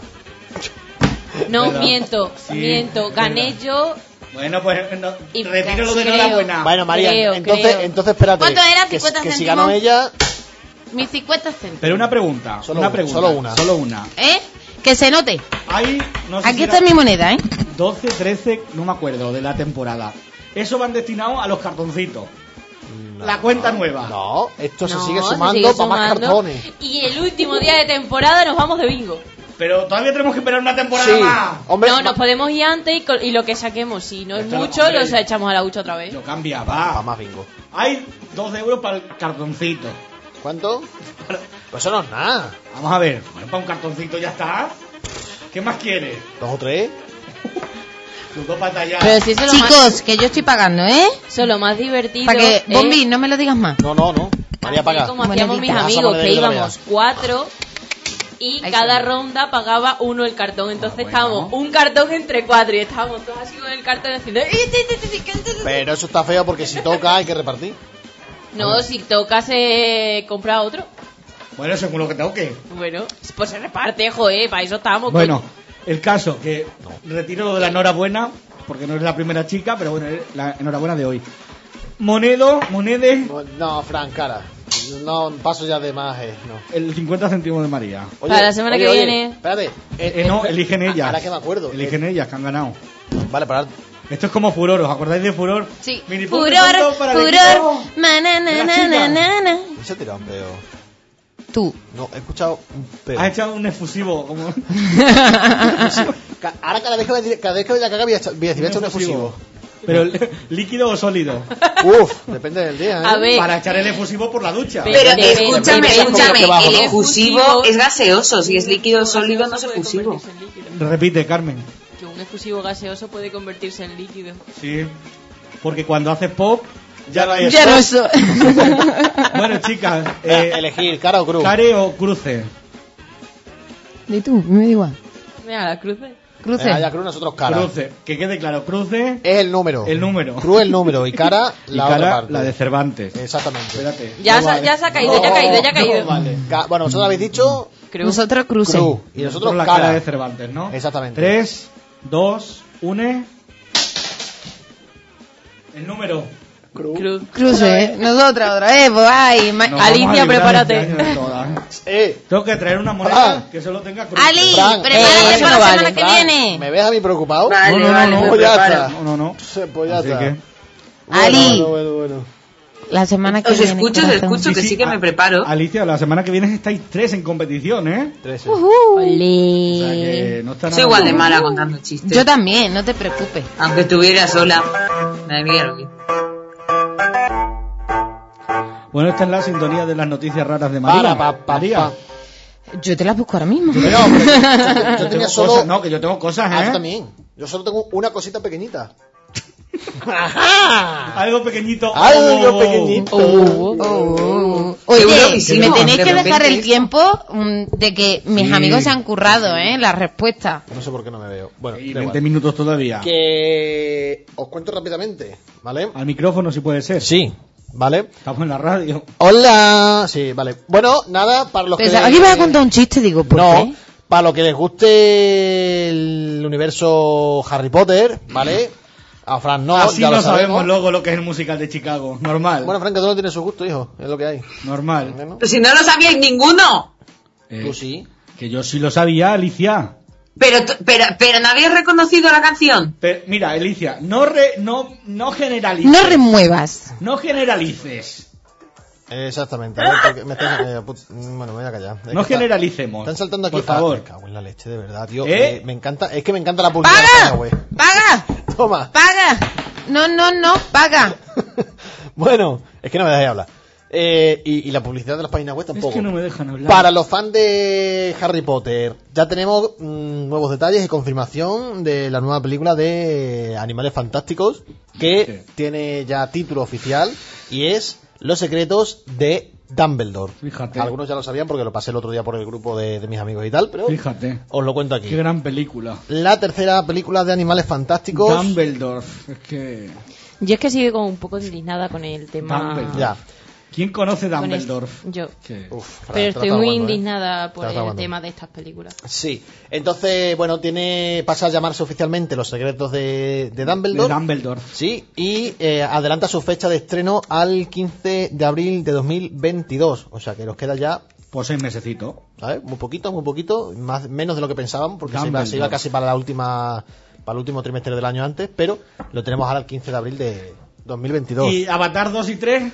No, ¿Verdad? miento, Sí, miento. es Gané verdad. yo. Bueno, pues no, Y retiro lo de creo. enhorabuena. Bueno, María, Creo. entonces espérate. ¿Cuánto era? Que 50 si céntimos. ganó ella, Mis 50 céntimos. Pero una pregunta. Solo una una, pregunta. solo una. ¿Eh? Que se note. Hay, no sé Aquí si está era mi moneda, ¿eh? 12, 13, no me acuerdo, de la temporada. Eso van destinados a los cartoncitos. La cuenta nueva. No, esto se No, sigue se sumando sigue para más sumando. cartones. Y el último día de temporada nos vamos de bingo. Pero todavía tenemos que esperar una temporada Sí, más. hombre, No, nos podemos ir antes y lo que saquemos. Si no es Está, mucho, hombre. los echamos a la hucha otra vez. Yo cambia, para va. más bingo. Hay 2 euros para el cartoncito. ¿Cuánto? Pues eso no es nada. Vamos a ver. Bueno, para un cartoncito ya está. ¿Qué más quieres? 2 o 3. Tus dos pantallas. Pero si eso es lo más, Chicos, que yo estoy pagando, ¿eh? eso es lo más divertido. Para que, es Bombi, no me lo digas más. No. María, hacer paga. como hacíamos mis Monedita. amigos, Pasa que monedita, íbamos 4 y Ahí cada está. ronda pagaba uno el cartón. Entonces bueno. estábamos un cartón entre 4 y estábamos todos así con el cartón haciendo... Pero eso está feo porque si toca hay que repartir. No, si toca se compra otro. Bueno, según lo que toque. Bueno, pues se reparte, joder, para eso estamos. Bueno, el caso, que retiro lo de la enhorabuena, porque no es la primera chica, pero bueno, es la enhorabuena de hoy. Monede, No, Fran, cara. No, paso ya de más, no. el 50 céntimos de María. Para la semana que viene. Espérate. No, eligen ellas. Ahora que me acuerdo. Eligen ellas, que han ganado. Vale, para. Esto es como Furor, ¿os acordáis de Furor? Sí. Mini punto Furor, para el furor. equipo. Na. Se ha tirado un peo. Tú. No, he escuchado un peo. Has echado un efusivo, como... Ahora cada vez que voy a cagar voy a decir, voy a echar un efusivo. Pero líquido o sólido. Uf, depende del día, ¿eh? A ver. Para echar el efusivo por la ducha. Pero escúchame, Depende. el efusivo es gaseoso, si es líquido o sólido no es efusivo. Repite, Carmen. Que un efusivo gaseoso puede convertirse en líquido. Sí, porque cuando haces pop ya no hay Ya no eso. Bueno, chicas, elegir cara o cruz. care o cruce. ¿Y tú? Me da igual. Mira, la cruce. Cruce. Haya cruz, nosotros cara. Cruce, que quede claro, cruce Es el número. el número. Cruz el número y cara Y la cara, otra parte. la de Cervantes. Exactamente. Espérate. Ya, No vale. ya se ha caído, ya ha caído, ya ha caído. No vale. Bueno, vosotros habéis dicho Cruz. Nosotros cruce. cruz y nosotros la cara. cara de Cervantes, ¿no? Exactamente. 3, 2, 1. El número. Cruz. Cruce. Nosotros otra vez, pues ay. Nos vamos Alicia, a librar prepárate. este año de todas. Eh, Tengo que traer una moneda que solo tenga cruz. Ali, Fran, prepárate eso para no la vale. semana que Fran, viene. ¿me ves a mí preocupado? Vale, No, no, vale, no, me Pues ya preparo. está. No, no. Pues ya Así está. que- Ali. Bueno. La semana que Os viene. escucho, corazón. que sí que me a- preparo. Alicia, la semana que viene estáis 3 en competición, ¿eh? 13. O sea Olé. que no está nada Soy igual de mal. mala contando chistes. Yo también, no te preocupes. Aunque estuviera sola. Madre mía, lo mismo. Bueno, esta es la sintonía de las noticias raras de María. María. Yo te la busco ahora mismo. Pero, hombre, yo Tengo tenía solo... cosas, no, que yo tengo cosas, Ah, yo ¿eh? también. Yo solo tengo una cosita pequeñita. Algo pequeñito. Algo pequeñito. Oye, Segurísimo, me tenéis de que dejar repente el esto. tiempo de que mis Sí. amigos se han currado, la respuesta. No sé por qué no me veo. Bueno, Y da 20 igual. minutos todavía. Que os cuento rápidamente, ¿vale? Al micrófono si puede ser. Sí, ¿vale? Estamos en la radio. Hola. Sí, vale. Bueno, nada, para los Pensaba que... que ibas a contar un chiste, digo, ¿por No, qué? para los que les guste el universo Harry Potter, ¿vale? A Fran no, Así ya no lo sabemos luego lo que es el musical de Chicago. Normal. Bueno, Fran, que todo tiene su gusto, hijo, es lo que hay. Normal. ¿No? Pero si no lo sabíais ninguno. Tú sí. Que yo sí lo sabía, Alicia. Pero no habéis reconocido la canción. Pero, mira, Alicia, no generalices. No remuevas. No generalices. Exactamente. A ver, porque me están- bueno, me voy a callar. Es No que generalizemos. están saltando aquí. Por favor. Me cago en la leche, de verdad, tío. ¿Eh? Me encanta, es que me encanta la publicidad de ¡Paga! esta web. ¡Paga! Toma. ¡Paga! No, paga. Bueno, es que no me dejáis hablar. Y la publicidad de las páginas web tampoco. Es que no me dejan hablar. Para los fans de Harry Potter, ya tenemos nuevos detalles y confirmación de la nueva película de Animales Fantásticos, que tiene ya título oficial y es Los secretos de Dumbledore. Fíjate. Algunos ya lo sabían porque lo pasé el otro día por el grupo de mis amigos y tal, pero Fíjate. os lo cuento aquí. Qué gran película. La tercera película de Animales Fantásticos. Dumbledore. Es que... Yo es que sigo como un poco indignada con el tema. Dumbledore. Ya. ¿Quién conoce con Dumbledore? Yo. ¿Qué? Uf, Fran, Pero te la estoy estás muy aguando, indignada por Te la estás el aguando. tema de estas películas. Sí, entonces, bueno, pasa a llamarse oficialmente Los secretos de Dumbledore. De Dumbledore. Sí, y adelanta su fecha de estreno al 15 de abril de 2022. O sea que nos queda ya, Por 6 mesecitos. ¿sabes? Muy poquito, menos de lo que pensábamos, porque se iba Dumbledore. casi para el último trimestre del año antes, pero lo tenemos ahora el 15 de abril de 2022. ¿Y Avatar 2 y 3?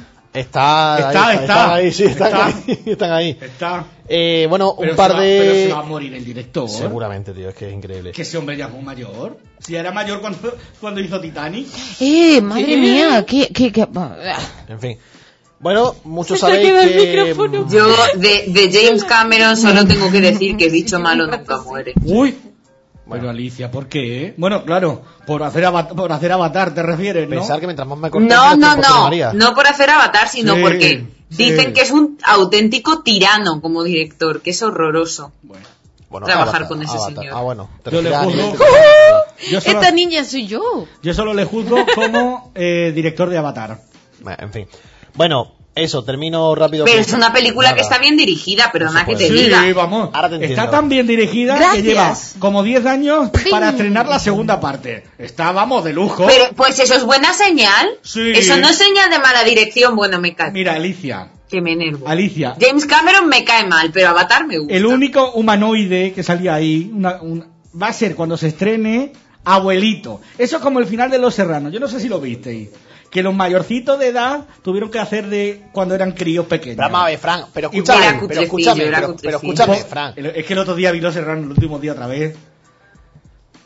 Están ahí, sí, están Está. ahí, están ahí. Está. Bueno, Pero un par Pero se de... va a morir el director. Seguramente, tío, es que es increíble. Que ese hombre ya fue mayor. Si era mayor cuando hizo Titanic. Madre mía, qué... En fin. Bueno, muchos Se te sabéis queda el que... micrófono. Yo de James Cameron solo tengo que decir que bicho malo nunca muere. Uy. Pero Alicia, ¿por qué? Bueno, claro, por hacer Avatar te refieres, ¿no? Pensar que mientras más me cortes, No, menos no, tiempo tiene no. María. No por hacer Avatar, sino Sí, porque sí. dicen que es un auténtico tirano como director, que es horroroso. Bueno, trabajar con ese Avatar. señor. Ah, bueno. te Yo le refieres a nivel juzgo. de- Yo solo, Esta niña soy yo. yo solo le juzgo como director de Avatar. En fin. Bueno, eso, termino rápido. Pero con- es una película Nada. que está bien dirigida, perdona que te Sí, diga. vamos. Ahora te entiendo. Está tan bien dirigida Gracias. que lleva como 10 años para estrenar la segunda parte. Está, vamos, de lujo. Pero, pues eso es buena señal. Sí. Eso no es señal de mala dirección. Bueno, me cae. Mira, Alicia. Que me enervo. Alicia. James Cameron me cae mal, pero Avatar me gusta. El único humanoide que salía ahí va a ser cuando se estrene Abuelito. Eso es como el final de Los Serranos. Yo no sé si lo visteis. Que los mayorcitos de edad tuvieron que hacer de cuando eran críos pequeños. Pero vamos a ver, Fran, pero Era escúchame, pero cutrecillo, escúchame, era pero cutrecillo. escúchame, Fran. Es que el otro día vi Los Serranos, el último día otra vez.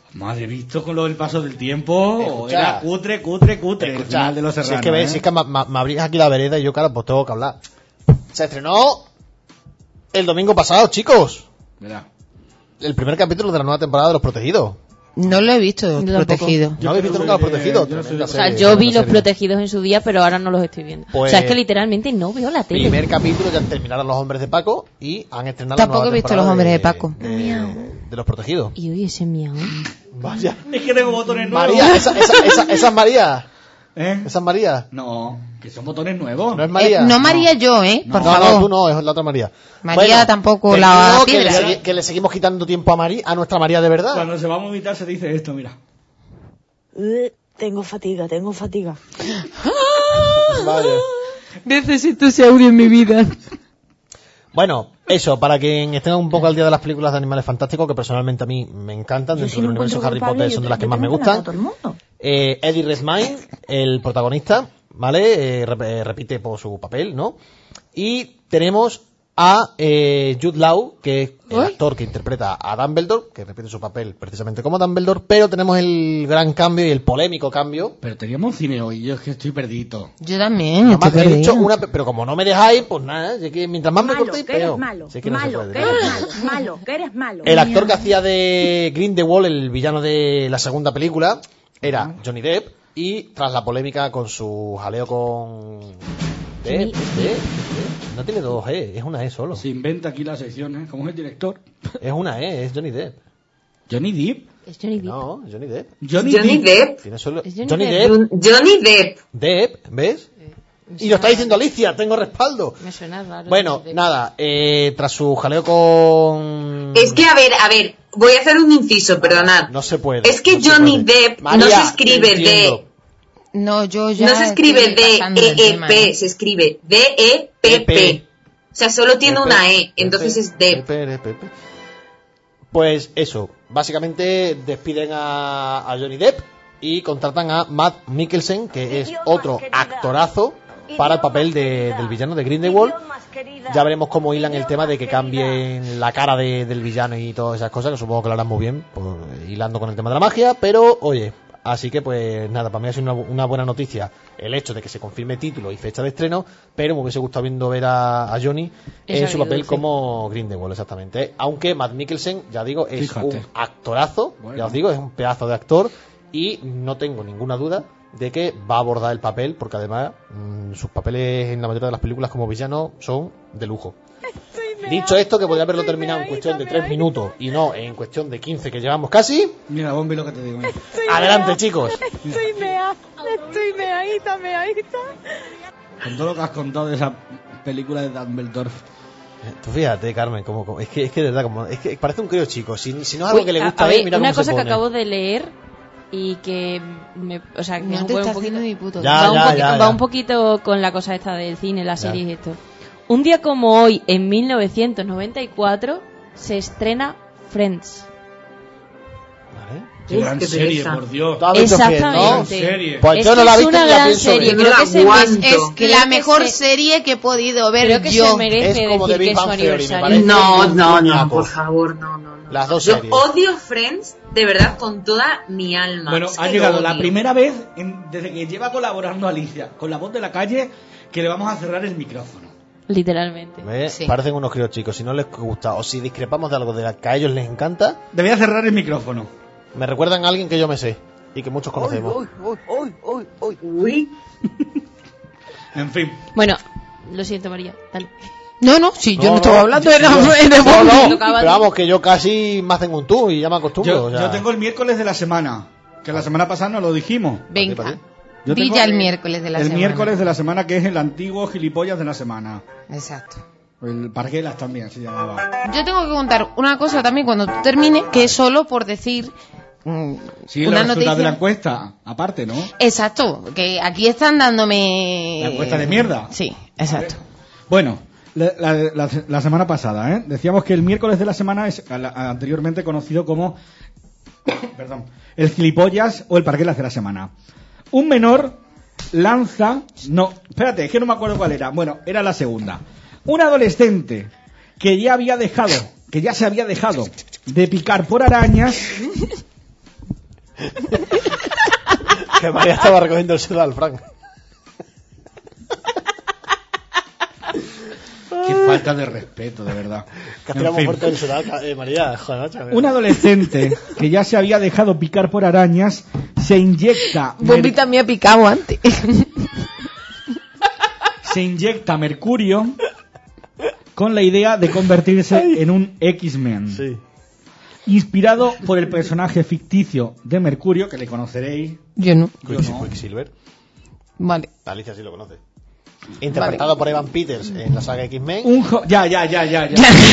Madre, visto con lo del paso del tiempo, Escucha. era cutre. El final de Los Serranos. Si es que ves, si es que me abrías aquí la vereda y yo, claro, pues tengo que hablar. Se estrenó el domingo pasado, chicos. Mira. El primer capítulo de la nueva temporada de Los Protegidos. No lo he visto, Yo Protegido. ¿No habéis visto nunca Los Protegidos? O sea, yo vi Los Protegidos en su día, pero ahora no los estoy viendo. Pues, o sea, es que literalmente no veo la tele. Primer capítulo, ya terminaron Los Hombres de Paco y han estrenado Tampoco la nueva he visto temporada Los Hombres de Paco. de Los Protegidos. Y oye, ese miau. Vaya. Es que tengo botones nuevos. María, esa es María. ¿Eh? Esa es María. No, que son botones nuevos. No es María. No María yo, por favor. No, tú no, es la otra María. María tampoco te la digo piedra. que le seguimos quitando tiempo a María, a nuestra María de verdad. Cuando se va a vomitar se dice esto, mira. Tengo fatiga. Vale. Necesito ese audio en mi vida. Bueno, eso, para quien esté un poco al día de las películas de Animales Fantásticos, que personalmente a mí me encantan, dentro del universo Harry Potter son de las que más me gustan. Eddie Redmayne, el protagonista, ¿vale? Repite por su papel, ¿no? Y tenemos a Jude Law, que es el actor que interpreta a Dumbledore, que repite su papel precisamente como Dumbledore, pero tenemos el gran cambio y el polémico cambio. Pero teníamos cine hoy, yo es que estoy perdido. Yo también, Nomás estoy he dicho perdida. una, pero como no me dejáis, pues nada, es que mientras más me cortéis, que eres peor. malo, Sí, que no se malo, puede. que eres malo, que eres malo. El actor que hacía de Grindelwald, el villano de la segunda película, era Johnny Depp, y tras la polémica con su jaleo con... Depp, no tiene dos E, es una E solo. Se inventa aquí la sección, ¿eh? ¿Cómo es el director? Es una E, es Johnny Depp. ¿Johnny Depp? Es Johnny Depp. No, Johnny Depp. Johnny Depp. Tiene solo... Es Johnny Johnny Depp. Depp. Johnny Depp. Depp, ¿ves? Y lo está diciendo Alicia, tengo respaldo. Me suena raro. Bueno, Johnny Depp. nada, tras su jaleo con... Es que, a ver, voy a hacer un inciso, perdonad. No se puede. Es que no se Johnny puede. Depp María, no se escribe te entiendo. No, yo ya. No se escribe estoy pasando el tema, D-E-E-P, se escribe D-E-P-P. O sea, solo tiene una E, entonces es Depp. Pues eso, básicamente despiden a Johnny Depp y contratan a Matt Mikkelsen, que es otro actorazo para el papel del villano de Grindelwald. Ya veremos cómo hilan el tema de que cambien la cara del villano y todas esas cosas, que supongo que lo harán muy bien, pues, hilando con el tema de la magia, pero oye, así que pues nada, para mí ha sido una buena noticia el hecho de que se confirme título y fecha de estreno, pero me hubiese gustado ver a Johnny en su papel como Grindelwald, exactamente. Aunque Matt Mikkelsen, ya digo, es un actorazo, ya os digo, es un pedazo de actor y no tengo ninguna duda de que va a abordar el papel, porque además sus papeles en la mayoría de las películas como villano son de lujo. Dicho esto, que podría haberlo terminado en cuestión de 3 minutos y no en cuestión de 15 que llevamos casi. Mira, Bombi, lo que te digo. Adelante, chicos. Estoy meadita. Con todo lo que has contado de esa película de Dumbledore. Tú fíjate, Carmen, es que de verdad, es que parece un crío chico. Si no es algo que le gusta a él, mira una cómo se cosa que pone. acabo de leer y que o sea, que No te va está un poquito, haciendo ni puto. va un poquito con la cosa esta del cine, las Ya. series y esto. Un día como hoy, en 1994, se estrena Friends. ¿Vale? Qué gran qué serie, pereza. por Dios. ¿Tú has visto Friends, no? Exactamente. Serie. Pues Es yo no que la he es visto una y la gran pienso serie. ver. No Creo la que se aguanto. Es creo la que mejor se- serie que he podido ver Creo que yo. se merece Es como decir The Big que es su Bang Theory, me aniversario. parece. No, por favor, no. Las dos Yo series. odio Friends, de verdad, con toda mi alma. Bueno, Es ha que llegado lo la odio. primera vez desde que lleva colaborando Alicia con la voz de la calle que le vamos a cerrar el micrófono. Literalmente. ¿Ves? Sí. Parecen unos críos chicos. Si no les gusta o si discrepamos de algo de la que a ellos les encanta, Debía cerrar el micrófono. me recuerdan a alguien que yo me sé y que muchos conocemos. Uy, En fin. Bueno, lo siento, María. Dale. No, sí, yo no estaba hablando yo- de yo- de no, Bombi. no, Tocaba pero a ti. vamos, que yo casi me hacen un tú y ya me acostumbro. Yo, o sea. yo tengo el miércoles de la semana, que la semana pasada no lo dijimos. Venga, Yo di tengo ya el miércoles de la el semana. miércoles de la semana, que es el antiguo gilipollas de la semana. Exacto. El Parguelas también se llamaba. Yo tengo que contar una cosa también cuando tú termines, que es solo por decir Sí, una los resultados noticia. de la encuesta, aparte, ¿no? Exacto, que aquí están dándome... La encuesta de mierda. Sí, exacto. Bueno, la semana pasada, ¿eh? Decíamos que el miércoles de la semana es anteriormente conocido como perdón, el gilipollas o el Parguelas de la semana. Un menor lanza... No, espérate, es que no me acuerdo cuál era. Bueno, era la segunda. Un adolescente que ya se había dejado de picar por arañas, Que María estaba recogiendo el sedal, Frank. Qué falta de respeto, de verdad. Que En hacía muy fin. fuerte el sedal, María. Joder, macho. Un adolescente que ya se había dejado picar por arañas se inyecta Bombita me ha picado antes. mercurio con la idea de convertirse en un X-Men. Sí. Inspirado por el personaje ficticio de Mercurio, que le conoceréis. Yo no. Quicksilver. Vale. Alicia sí lo conoce. Interpretado por Evan Peters en la saga X-Men. Ya. Ya.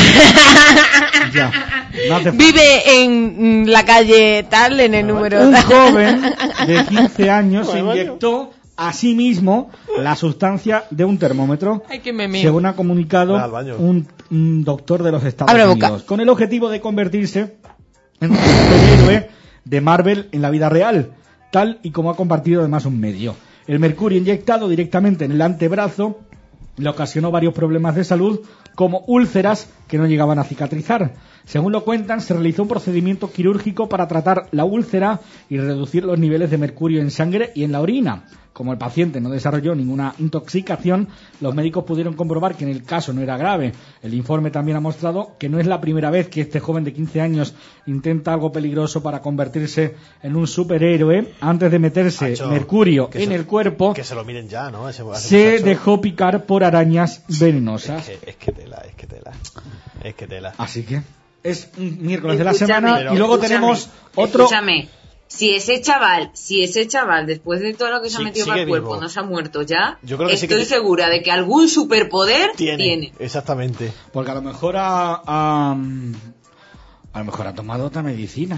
No hace falta. Vive en la calle tal, en el número Un tal. joven de 15 años se Bueno, inyectó a sí mismo la sustancia de un termómetro, Ay, que me meo. según ha comunicado Ve al baño. un doctor de los Estados Abre Unidos, boca. con el objetivo de convertirse en un superhéroe de Marvel en la vida real, tal y como ha compartido además un medio. El mercurio inyectado directamente en el antebrazo le ocasionó varios problemas de salud, como úlceras que no llegaban a cicatrizar. Según lo cuentan, se realizó un procedimiento quirúrgico para tratar la úlcera y reducir los niveles de mercurio en sangre y en la orina. Como el paciente no desarrolló ninguna intoxicación, los médicos pudieron comprobar que en el caso no era grave. El informe también ha mostrado que no es la primera vez que este joven de 15 años intenta algo peligroso para convertirse en un superhéroe. Antes de meterse Macho, mercurio que en se- el cuerpo, Que se lo miren ya, ¿no? Ese se muchacho. dejó picar por arañas venenosas. Es que tela. Así que es un miércoles de la Escúchame, semana y luego tenemos otro... Escúchame, si ese chaval, después de todo lo que se ha Sí, metido sigue para el cuerpo, vivo. no se ha muerto ya, Yo creo que sí que estoy segura de que algún superpoder tiene. Exactamente. Porque a lo mejor a lo mejor ha tomado otra medicina.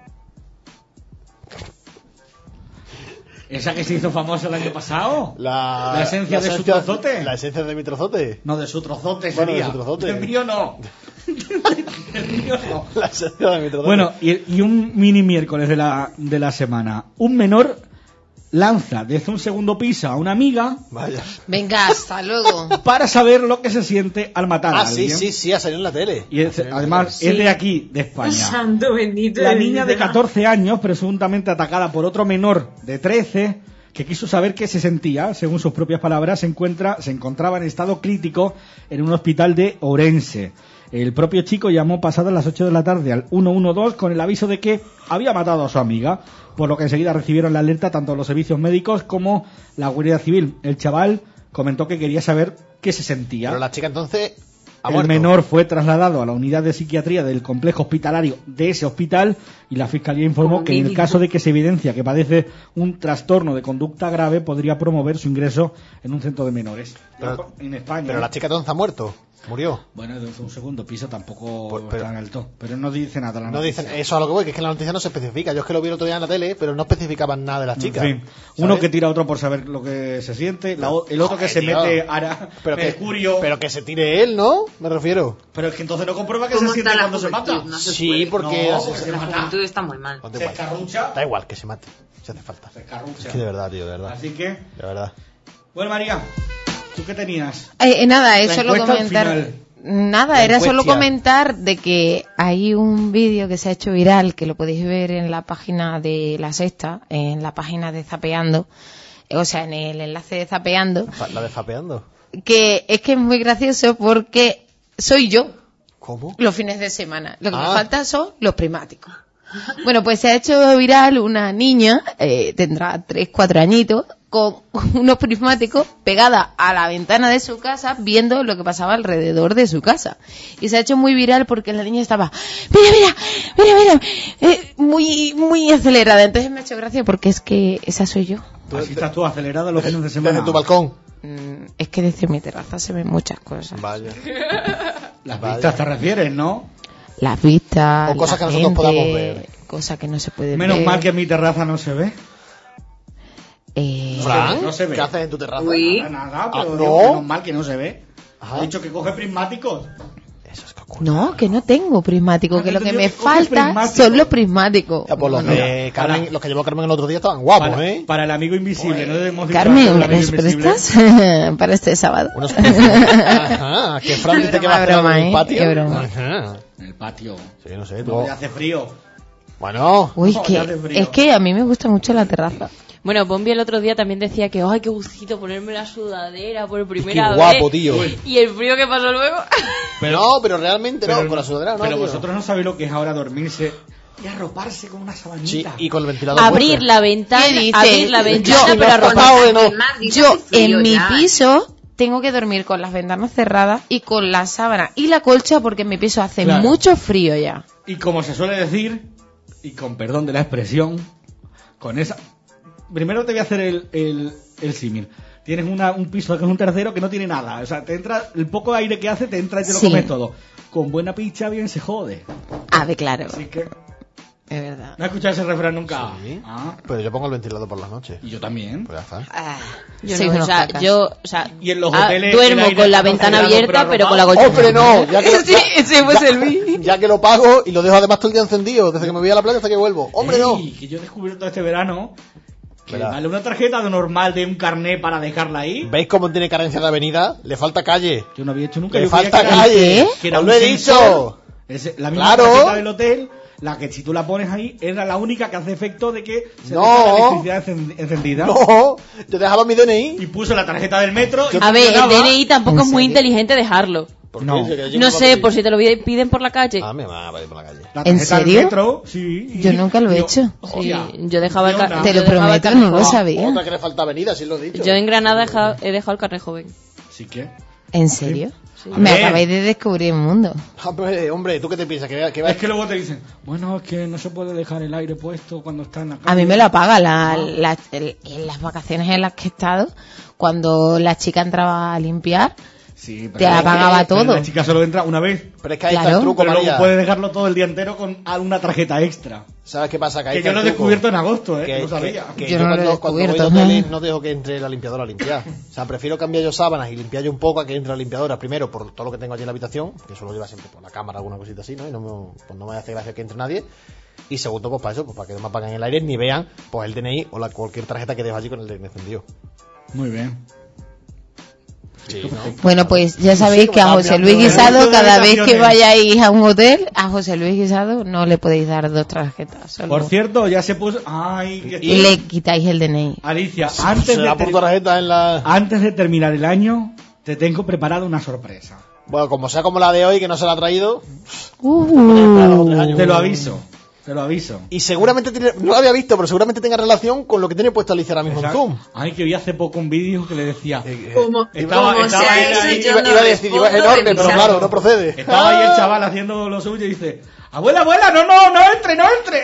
¿Esa que se hizo famosa el año pasado? La esencia de su trozote. La esencia de mi trozote. No, de su trozote Bueno, sería. de su trozote. El mío no. El mío no. La esencia de mi trozote. Bueno, y un mini miércoles de la semana. Un menor lanza desde un segundo piso a una amiga Vaya. Venga, hasta luego. para saber lo que se siente al matar a Ah, sí, alguien. sí, ha salido en la tele. Y además es de aquí, de España. Santo bendito. La niña de 14 años, presuntamente atacada por otro menor de 13, que quiso saber qué se sentía, según sus propias palabras, se encontraba en estado crítico en un hospital de Ourense. El propio chico llamó pasadas las 8 de la tarde al 112 con el aviso de que había matado a su amiga, por lo que enseguida recibieron la alerta tanto los servicios médicos como la Guardia Civil. El chaval comentó que quería saber qué se sentía. Pero la chica entonces ha El muerto. menor fue trasladado a la unidad de psiquiatría del complejo hospitalario de ese hospital y la fiscalía informó Como que en el médico. caso de que se evidencia que padece un trastorno de conducta grave podría promover su ingreso en un centro de menores. Pero- en España. Pero la chica entonces ha muerto. Murió. Bueno, desde un segundo piso tampoco Pues, pero- tan alto. Pero no dice nada la No noticia. dicen eso a lo que voy, que es que en la noticia no se especifica. Yo es que lo vi el otro día en la tele, pero no especificaban nada de las chicas. En fin, uno que tira a otro por saber lo que se siente, el otro que se tío. mete Pero que, mercurio. pero que se tire él, ¿no? Me refiero. Pero es que entonces no comprueba que ¿Cómo se siente está la cuando se mata. juventud? No se Sí, puede. porque No, se- porque se La mata. juventud está muy mal. Da Se igual. escarrucha. Da igual que se mate. Si hace falta. Se escarrucha. Es que de verdad, tío, de verdad. Así que, De verdad. bueno, María, ¿tú qué tenías? Nada, La es solo encuesta al comentar. final. Nada, La era solo encuesta. comentar de que hay un vídeo que se ha hecho viral, que lo podéis ver en la página de La Sexta, en la página de Zapeando, o sea, en el enlace de Zapeando, La de Zapeando. que es muy gracioso porque soy yo ¿Cómo? los fines de semana. Lo que me Ah. falta son los prismáticos. Bueno, pues se ha hecho viral una niña, tendrá 3, 4 añitos, con unos prismáticos pegada a la ventana de su casa viendo lo que pasaba alrededor de su casa. Y se ha hecho muy viral porque la niña estaba, mira, muy, muy acelerada. Entonces me ha hecho gracia porque es que esa soy yo. Así estás tú acelerada los fines de semana. Desde tu balcón. Es que desde mi terraza se ven muchas cosas. Vaya. Las vistas te refieres, ¿no? Las vistas, O cosas la que nosotros gente, podamos ver. Cosas que no se pueden Menos ver. mal que en mi terraza no se ve. Fran, no se ve. ¿qué haces en tu terraza? Uy. Nada, pero Ah, digo, ¿no? menos mal que no se ve. Ajá. He dicho que coge prismáticos. Eso es que ocurre. No, que no tengo prismático, Ah, que lo que entonces me yo que coge falta prismático. son los prismáticos. Ya, pues los No, de no. Carmen, los que llevó Carmen el otro día estaban guapos, Para, ¿eh? para el amigo invisible, no hemos dicho Carmen, antes ¿me del amigo las invisible. prestas para este sábado? Unos Ajá, que Fran dice que va a hacer broma, en el patio. es broma. Ajá. En el patio. Sí, no sé, No, ya hace frío. Bueno. Uy, No, ya hace frío. es que a mí me gusta mucho la terraza. Bueno, Bombi el otro día también decía que, ¡ay, qué gustito ponerme la sudadera por primera Qué vez! guapo, tío. Y el frío que pasó luego. Pero realmente no, con la sudadera no. Pero tío. vosotros no sabéis lo que es ahora dormirse y arroparse con una sabanita. Sí, y con el ventilador. Abrir puesto. la ventana, ¿Qué dices? abrir la ventana, Yo- pero arropado de no. Yo en mi piso tengo que dormir con las ventanas cerradas y con la sábana y la colcha porque en mi piso hace Claro. mucho frío ya. Y como se suele decir, y con perdón de la expresión, con esa... Primero te voy a hacer el símil. Tienes un piso que es un tercero que no tiene nada. O sea, te entra el poco aire que hace, te entra y te lo Sí. comes todo. Con buena picha bien se jode. A ver, claro. Así que... Es verdad. ¿No has escuchado ese refrán nunca? Sí. Ah, Pero yo pongo el ventilador por las noches. y yo también. Pues ya está. Ah, Yo sois no, unos cacas. y en los hoteles el duermo aire con la está ventana congelado, abierta, pero pero con la arropado. colcha. ¡Hombre, no! Ya que lo, Sí, ese fue el Luis. ya que lo pago y lo dejo además todo el día encendido, desde que me voy a la playa hasta que vuelvo. ¡Hombre, no! Ey, que yo he descubierto este verano que Verá. vale una tarjeta de normal de un carné para dejarla ahí. ¿Veis cómo tiene carencia de avenida? Le falta calle. Yo no había hecho nunca. Le Yo creía falta que era- calle. que era Os un lo he sensor. dicho. La misma Claro. tarjeta del hotel, la que si tú la pones ahí, era la única que hace efecto de que se No. deja la electricidad encendida. No, yo dejaba mi DNI. Y puso la tarjeta del metro. y A ver, el funcionaba. DNI tampoco es muy inteligente dejarlo. ¿Por No. qué? Yo No llego sé, con por si te lo piden por la calle. Ah, me va a ir por la calle. La ¿En tarjeta del serio? metro, sí. y- Yo nunca lo he y- hecho. Sí, hostia. yo dejaba el ¿Qué onda? carnet. Te lo Yo dejaba el prometo, carnet no lo joven. sabía. Otra que le falta avenida, sí lo he dicho. Yo en Granada he dejado el carnet joven. Así que. ¿En serio? Sí. Me A ver. acabáis de descubrir el mundo. Hombre, ¿tú qué te piensas? Que va Es que luego te dicen, bueno, es que no se puede dejar el aire puesto cuando está en la calle. A mí me lo apaga en las vacaciones en las que he estado, cuando la chica entraba a limpiar, Sí, pero te es que- apagaba pero todo. La chica solo entra una vez. Pero es que ahí está Claro. el truco, Pero luego María. puede dejarlo todo el día entero con una tarjeta extra. ¿Sabes qué pasa? Que, ahí Que está yo lo he el truco. descubierto en agosto, Que- no sabía. que Yo yo no lo he cuando voy de descubierto. hoteles no dejo que entre la limpiadora a limpiar. O sea, prefiero cambiar yo sábanas y limpiar yo un poco a que entre la limpiadora. Primero, por todo lo que tengo allí en la habitación, que eso lo lleva siempre por la cámara, alguna cosita así, ¿no? Y pues no me hace gracia que entre nadie. Y segundo, pues para eso, pues para que no me apaguen el aire ni vean pues el DNI o cualquier tarjeta que dejo allí con el DNI encendido. Muy bien. Sí, ¿no? Bueno, pues ya sabéis Sí, que a como José estaba Luis hablando Guisado, de cada vez que vacaciones. vayáis a un hotel, a José Luis Guisado no le podéis dar 2 tarjetas. Solo. Por cierto, ya se puso. Ay, que Y le quitáis el DNI. Alicia, Se da por tarjeta en la... antes de terminar el año, te tengo preparado una sorpresa. Bueno, como sea como la de hoy, que no se la ha traído, Te lo aviso. Te lo aviso. y seguramente no lo había visto, pero seguramente tenga relación con lo que tiene puesto Alicia ahora mismo en Exacto. Zoom. Ay, que vi hace poco un vídeo que le decía. Como Estaba sea él eso, ahí, yo iba, no iba a decir, respondo enorme, de mis pero claro, actos. no procede. Estaba ahí el chaval haciendo lo suyo y dice: Abuela, abuela, no entre, no entre.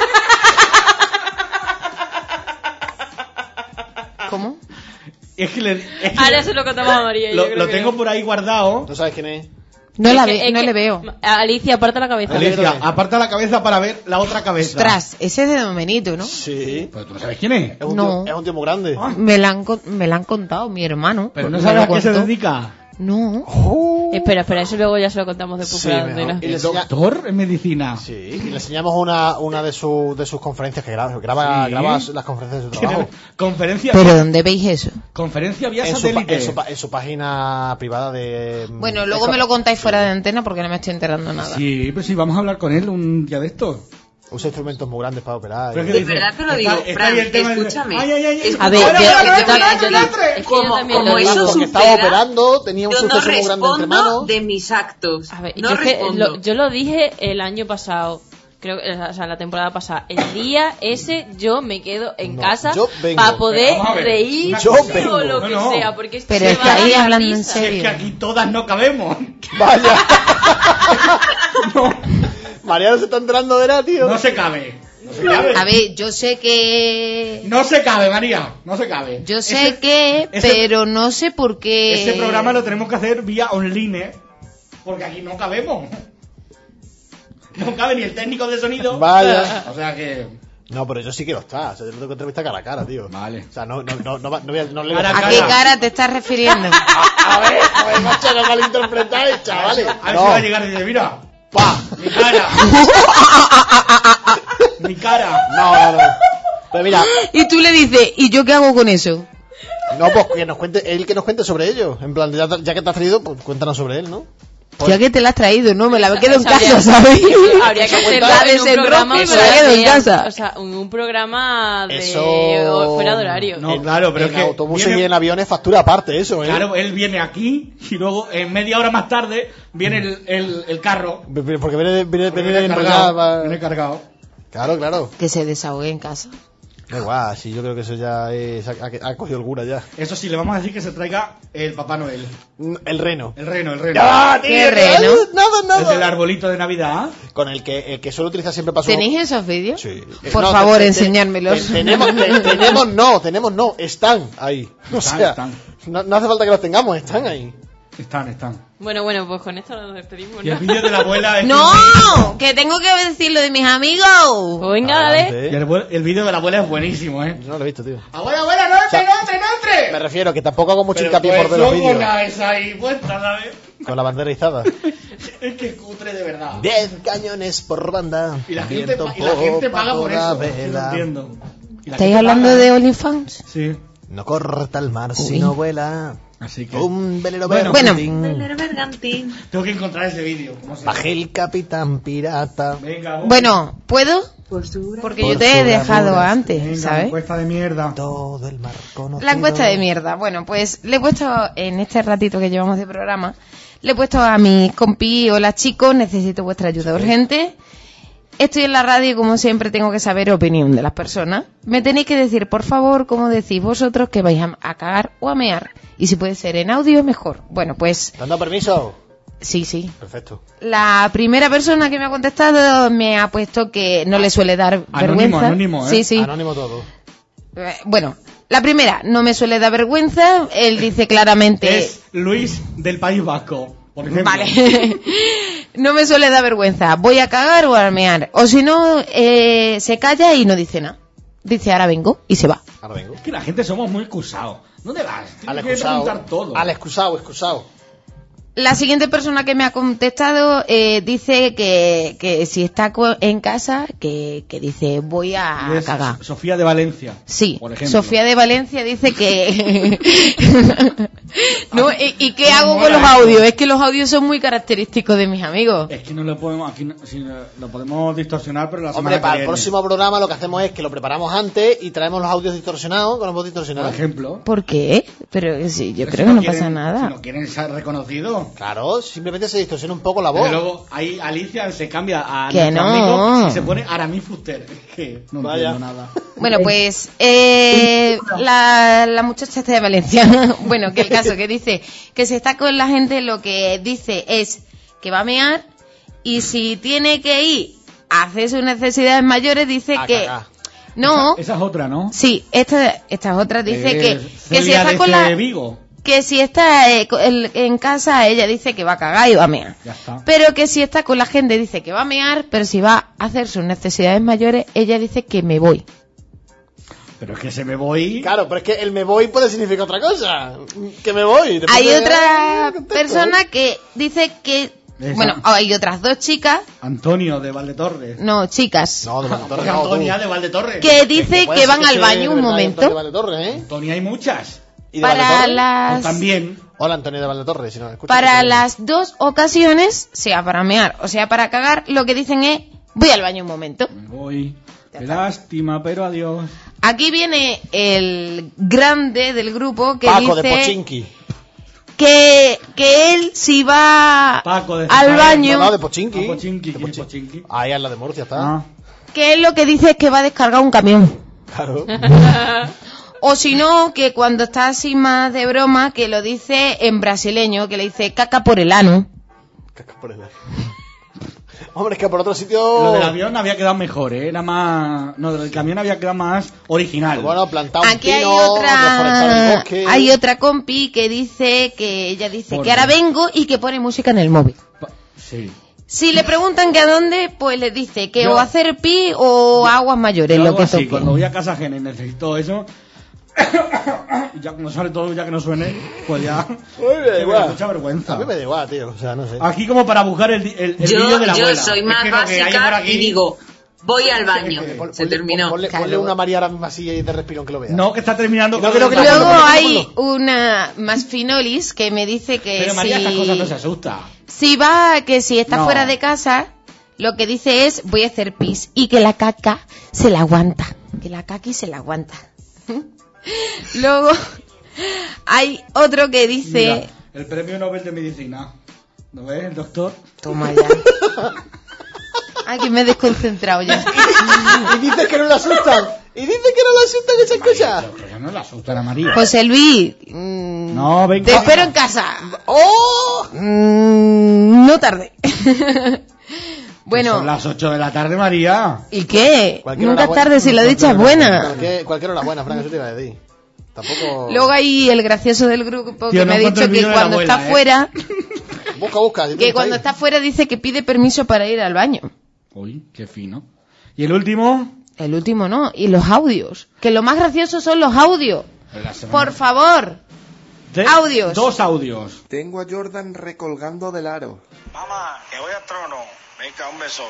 ¿Cómo? Es que Ahora se lo contamos a María. yo creo lo que tengo no. por ahí guardado. ¿No sabes quién es? No, Es la que- ve- es no que- le veo. Alicia, aparta la cabeza. Alicia, aparta la cabeza para ver la otra cabeza. Ostras, ese es de Domenito, ¿no? Sí. Pero tú no sabes quién es. Es un, No. tío, es un tío muy grande. Me la han contado, mi hermano. Pero no Me sabes lo a qué se contó. dedica. No. Espera, eso luego ya se lo contamos después. Sí, fuera de mejor. antena. Y le enseña- Doctor en medicina. Sí, y le enseñamos una de sus conferencias que graba Sí. las conferencias de su trabajo. Conferencia. ¿Pero dónde veis eso? Conferencia vía En su, satélite. en su página privada de... Bueno, luego me lo contáis fuera de antena porque no me estoy enterando nada. Sí, pero sí, vamos a hablar con él un día de estos. Usa instrumentos muy grandes para operar. Pero es y- que De verdad te lo Está- digo, está Fran, ahí el tema de- escúchame. Ay, ay, ay, Escúchame. A ver, Ahora, yo ahora, también- ahora, es que yo Como también lo eso digo. porque estaba supera, operando, tenía un yo no suceso muy grande entre respondo manos. de mis actos. A ver, no yo, es que respondo. yo lo dije el año pasado. Creo que, o sea, la temporada pasada. El día ese yo me quedo en No, casa yo vengo. para poder Pero vamos a ver, reír una Yo o vengo. lo que No, no. sea. Porque Pero se es que va a ahí dar hablando en risa. Si es serio. que aquí todas no cabemos. Vaya. Mariano se está entrando de nada, tío. No se cabe. No se cabe. A ver, yo sé que... No se cabe, María. No se cabe. Yo sé Ese- que, ese- pero no sé por qué... Ese programa lo tenemos que hacer vía online, porque aquí no cabemos. No cabe ni el técnico de sonido. Vaya. O sea que... No, pero yo sí quiero estar. O sea, yo lo tengo que entrevistar cara a cara, tío. Vale. O sea, no voy a... No le Cara a ¿A qué cara te estás refiriendo? A ver, macho, no malinterpretáis, chavales. A ver No. si va a llegar y dice, mira, Pa. mi cara. Mi cara. No. Pero mira, Y tú le dices, ¿y yo qué hago con eso? no, pues que nos cuente sobre ello. En plan, ya que te has traído, pues cuéntanos sobre él, ¿no? Ya que te la has traído, no, me la quedo en O sea, casa, ¿sabes? Habría que hacer La en un programa, me la quedo en casa. O sea, un programa de Eso- fuera de horario. No, claro, pero en es que autobuses viene- y en aviones factura aparte eso, ¿eh? Claro, él viene aquí y luego en media hora más tarde viene el carro. Porque viene cargado. Viene cargado. Claro. Que se desahogue en casa. Da igual, sí, yo creo que eso ya es, ha cogido el cura ya. Eso sí, le vamos a decir que se traiga el Papá Noel. El reno. El reno. ¡Ah, tío! ¿Qué reno? Nada. El del arbolito de Navidad. Con el que suelo utilizar siempre para su... ¿Tenéis esos vídeos? Sí. Por No, favor, enseñármelos. Tenemos no, están ahí. O sea, están. No hace falta que los tengamos, están ahí. Están. Bueno, pues con esto nos despedimos, Y el ¿no? vídeo de la abuela es... ¡No! Que tengo que decir lo de mis amigos. Pues venga, dale. Adelante. Y el vídeo de la abuela es buenísimo, ¿eh? Yo no lo he visto, tío. ¡Abuela, no entre! Me refiero que tampoco hago mucho Pero hincapié pues por ver los yo con vídeos. la esa ahí puesta, ¿sabes? Con la bandera izada. Es que es cutre de verdad. 10 cañones por banda. Y la gente, viento paga por toda eso. Sí, lo vela. entiendo. Y la ¿Estáis gente hablando paga. de OnlyFans? Sí. No corta el mar Uy. si no vuela. Así que... Un velero Bueno. bergantín. Bergantín. Tengo que encontrar ese vídeo. ¿Cómo se llama? Bajé el capitán pirata. Venga, vos. Bueno, ¿puedo? Porque yo te he dejado antes, Venga, ¿sabes? encuesta de mierda. Todo el mar conocido. La encuesta de mierda. Bueno, pues le he puesto en este ratito que llevamos de programa, le he puesto a mis compis, hola chicos, necesito vuestra ayuda urgente. Estoy en la radio y como siempre tengo que saber opinión de las personas. Me tenéis que decir, por favor, cómo decís vosotros que vais a cagar o a mear. Y si puede ser en audio, mejor. Bueno, pues ¿Te han dado permiso? sí. Perfecto. La primera persona que me ha contestado me ha puesto que no le suele dar vergüenza. Anónimo, ¿eh? Sí. Anónimo todo. Bueno, la primera, no me suele dar vergüenza. Él dice claramente... Es Luis del País Vasco, por ejemplo. Vale. No me suele dar vergüenza. Voy a cagar o a mear. O si no, se calla y no dice nada. Dice, ahora vengo, y se va. Ahora vengo. Es que la gente somos muy excusados. ¿Dónde vas? Al Tienes que excusado. preguntar todo. Al excusado. La siguiente persona que me ha contestado dice que si está en casa, que dice, voy a Y es cagar. Sofía de Valencia. Sí, por ejemplo. Sofía de Valencia dice que... no, ¿y qué ¿Cómo hago con mola los esto? audios? Es que los audios son muy característicos de mis amigos. Es que no lo podemos, aquí lo podemos distorsionar, pero la semana Hombre, que para el viene. próximo programa lo que hacemos es que lo preparamos antes y traemos los audios distorsionados con los voz Por distorsionados. ejemplo. ¿Por qué? Pero sí, yo Pero creo si que no quieren- pasa nada. Si no quieren ser reconocidos. Claro, simplemente se distorsiona un poco la voz. Pero luego ahí Alicia se cambia a Que nuestro no. amigo y se pone Aramis Fuster. Es que no Vaya. entiendo nada. Bueno, pues la muchacha está de Valencia. Bueno, que el caso que dice que si está con la gente lo que dice es que va a mear y si tiene que ir a hacer sus necesidades mayores dice A que... cagar. No, Esa es otra, ¿no? sí, estas otras dice que si Celia está con desde la... Vigo. Que si está en casa ella dice que va a cagar y va a mear. Ya está. Pero que si está con la gente dice que va a mear, pero si va a hacer sus necesidades mayores, ella dice que me voy. Pero es que se me voy. Claro, pero es que el me voy puede significar otra cosa. Que me voy. Depende Hay de- otra contexto. persona que dice que... Esa. Bueno, hay otras dos chicas, Antonio de Valdetorres. no, chicas, No, de Valdetorres Porque no, tú. Antonia de Valdetorres. que dice puede que ser van al sea baño de un verdad momento Antonio de Valdetorres, ¿eh? Antonia hay muchas. ¿Y de para Valdetorres? O las... también. Hola, Antonio de Valdetorres. Si no, escucha, Para escucha. las dos ocasiones, sea para mear o sea para cagar, lo que dicen es, voy al baño un momento. Me voy. Qué lástima, pero adiós. Aquí viene el grande del grupo que Paco de dice Pochinki. que él si va Paco de al Cesarea. baño, No, de Pochinki. Ah, Pochinki, ¿quién es Pochinki? Ahí en la de Murcia está. Ah. que él lo que dice es que va a descargar un camión. Claro. O si no, que cuando está así más de broma, que lo dice en brasileño, que le dice caca por el ano. Caca por el aire. Hombre, es que por otro sitio... Lo del avión había quedado mejor, ¿eh? Era más... No, lo del camión había quedado más original. Bueno, plantar un Aquí hay pino, reforestar el otra, bosque. hay otra compi que dice que ella dice ¿Por que qué? ahora vengo y que pone música en el móvil. Sí. Si le preguntan que a dónde, pues le dice que Yo- o hacer pi o aguas mayores, Yo lo hago que así, toque. cuando voy a casa ajena y necesito eso... y ya como sale todo, ya que no suene, pues ya... Uy, me da que me da igual. mucha vergüenza. A mí me da igual, tío. O sea, no sé. Aquí como para buscar el vídeo de la Yo abuela. soy Es más que lo que hay por básica aquí- y digo, Voy al baño. Se terminó. Ponle una María ahora mismo así de respirón que lo vea. No, que está terminando. Luego hay una más finolis que me dice que Pero María, estas cosas no se asusta. si está fuera de casa, lo que dice es voy a hacer pis y que la caca se la aguanta. Que la caqui se la aguanta. Luego hay otro que dice... Mira, el premio Nobel de Medicina. ¿No ves, el doctor? Toma ya. Ay, que me he desconcentrado ya. Y dices que no le asustan. Esas cosas. Pero no le asustan a María. José Luis, no, venga. te espero en casa. ¡Oh! No tarde. Bueno. Son las 8 de la tarde, María. ¿Y qué? Cualquier Nunca es hora tarde si la dicha es buena. Cualquier hora buena, Fran, eso te iba a decir. Tampoco... Luego hay el gracioso del grupo Tío, que me ha dicho que cuando está fuera... Busca. Que cuando está fuera dice que pide permiso para ir al baño. Uy, qué fino. ¿Y el último? El último no, y los audios. Que lo más gracioso son los audios. Por favor. Audios. 2 audios. Tengo a Jordan recolgando del aro. Mamá, que voy al trono. Venga,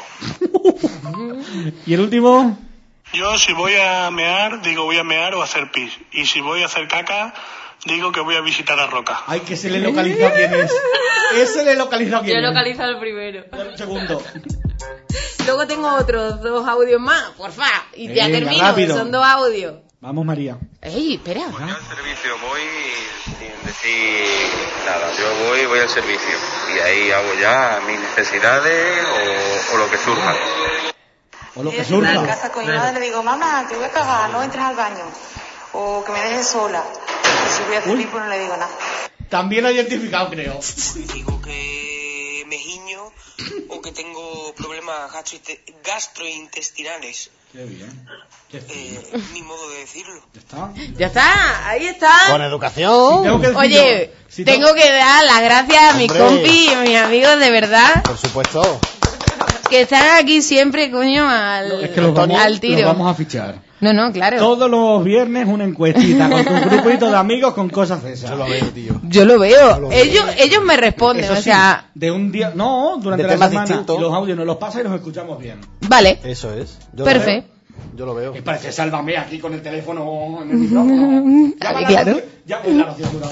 un beso. ¿Y el último? Yo si voy a mear, digo voy a mear o a hacer pis. Y si voy a hacer caca, digo que voy a visitar a Roca. Ay, que se le localizó quién es. Ese le localizó quién es. Yo he localizado el primero. El segundo. Luego tengo otros 2 audios más, porfa. Y ya Venga, termino, rápido. son 2 audios. Vamos, María. Ey, espera. Yo al servicio voy sin decir nada. Yo voy al servicio. Y ahí hago ya mis necesidades o lo que surja. O lo que En surja. casa con mi madre le digo, mamá, que voy a cagar, no entres al baño. O que me dejes sola. Y si voy a hacer pipo no le digo nada. También lo he identificado, creo. Digo que me giño o que tengo problemas gastrointestinales. Qué bien. Mi modo de decirlo. ¿Ya está? Ya está, ahí está. Con educación. Oye, tengo que dar las gracias a mis Hombre. compis y a mis amigos de verdad. Por supuesto. Que están aquí siempre, coño, Es que los al vamos, tiro. los vamos a fichar. No, claro. Todos los viernes una encuestita con tu grupito de amigos con cosas de esas. Yo lo veo, tío. Yo lo veo. Ellos me responden, Eso o sí, sea... de un día... No, durante De la temas semana. distintos. Y los audios nos los pasa y los escuchamos bien. Vale. Eso es. Yo Perfecto. Lo veo. Que parece Sálvame aquí con el teléfono en el micrófono. Claro. Ya es la noción dura.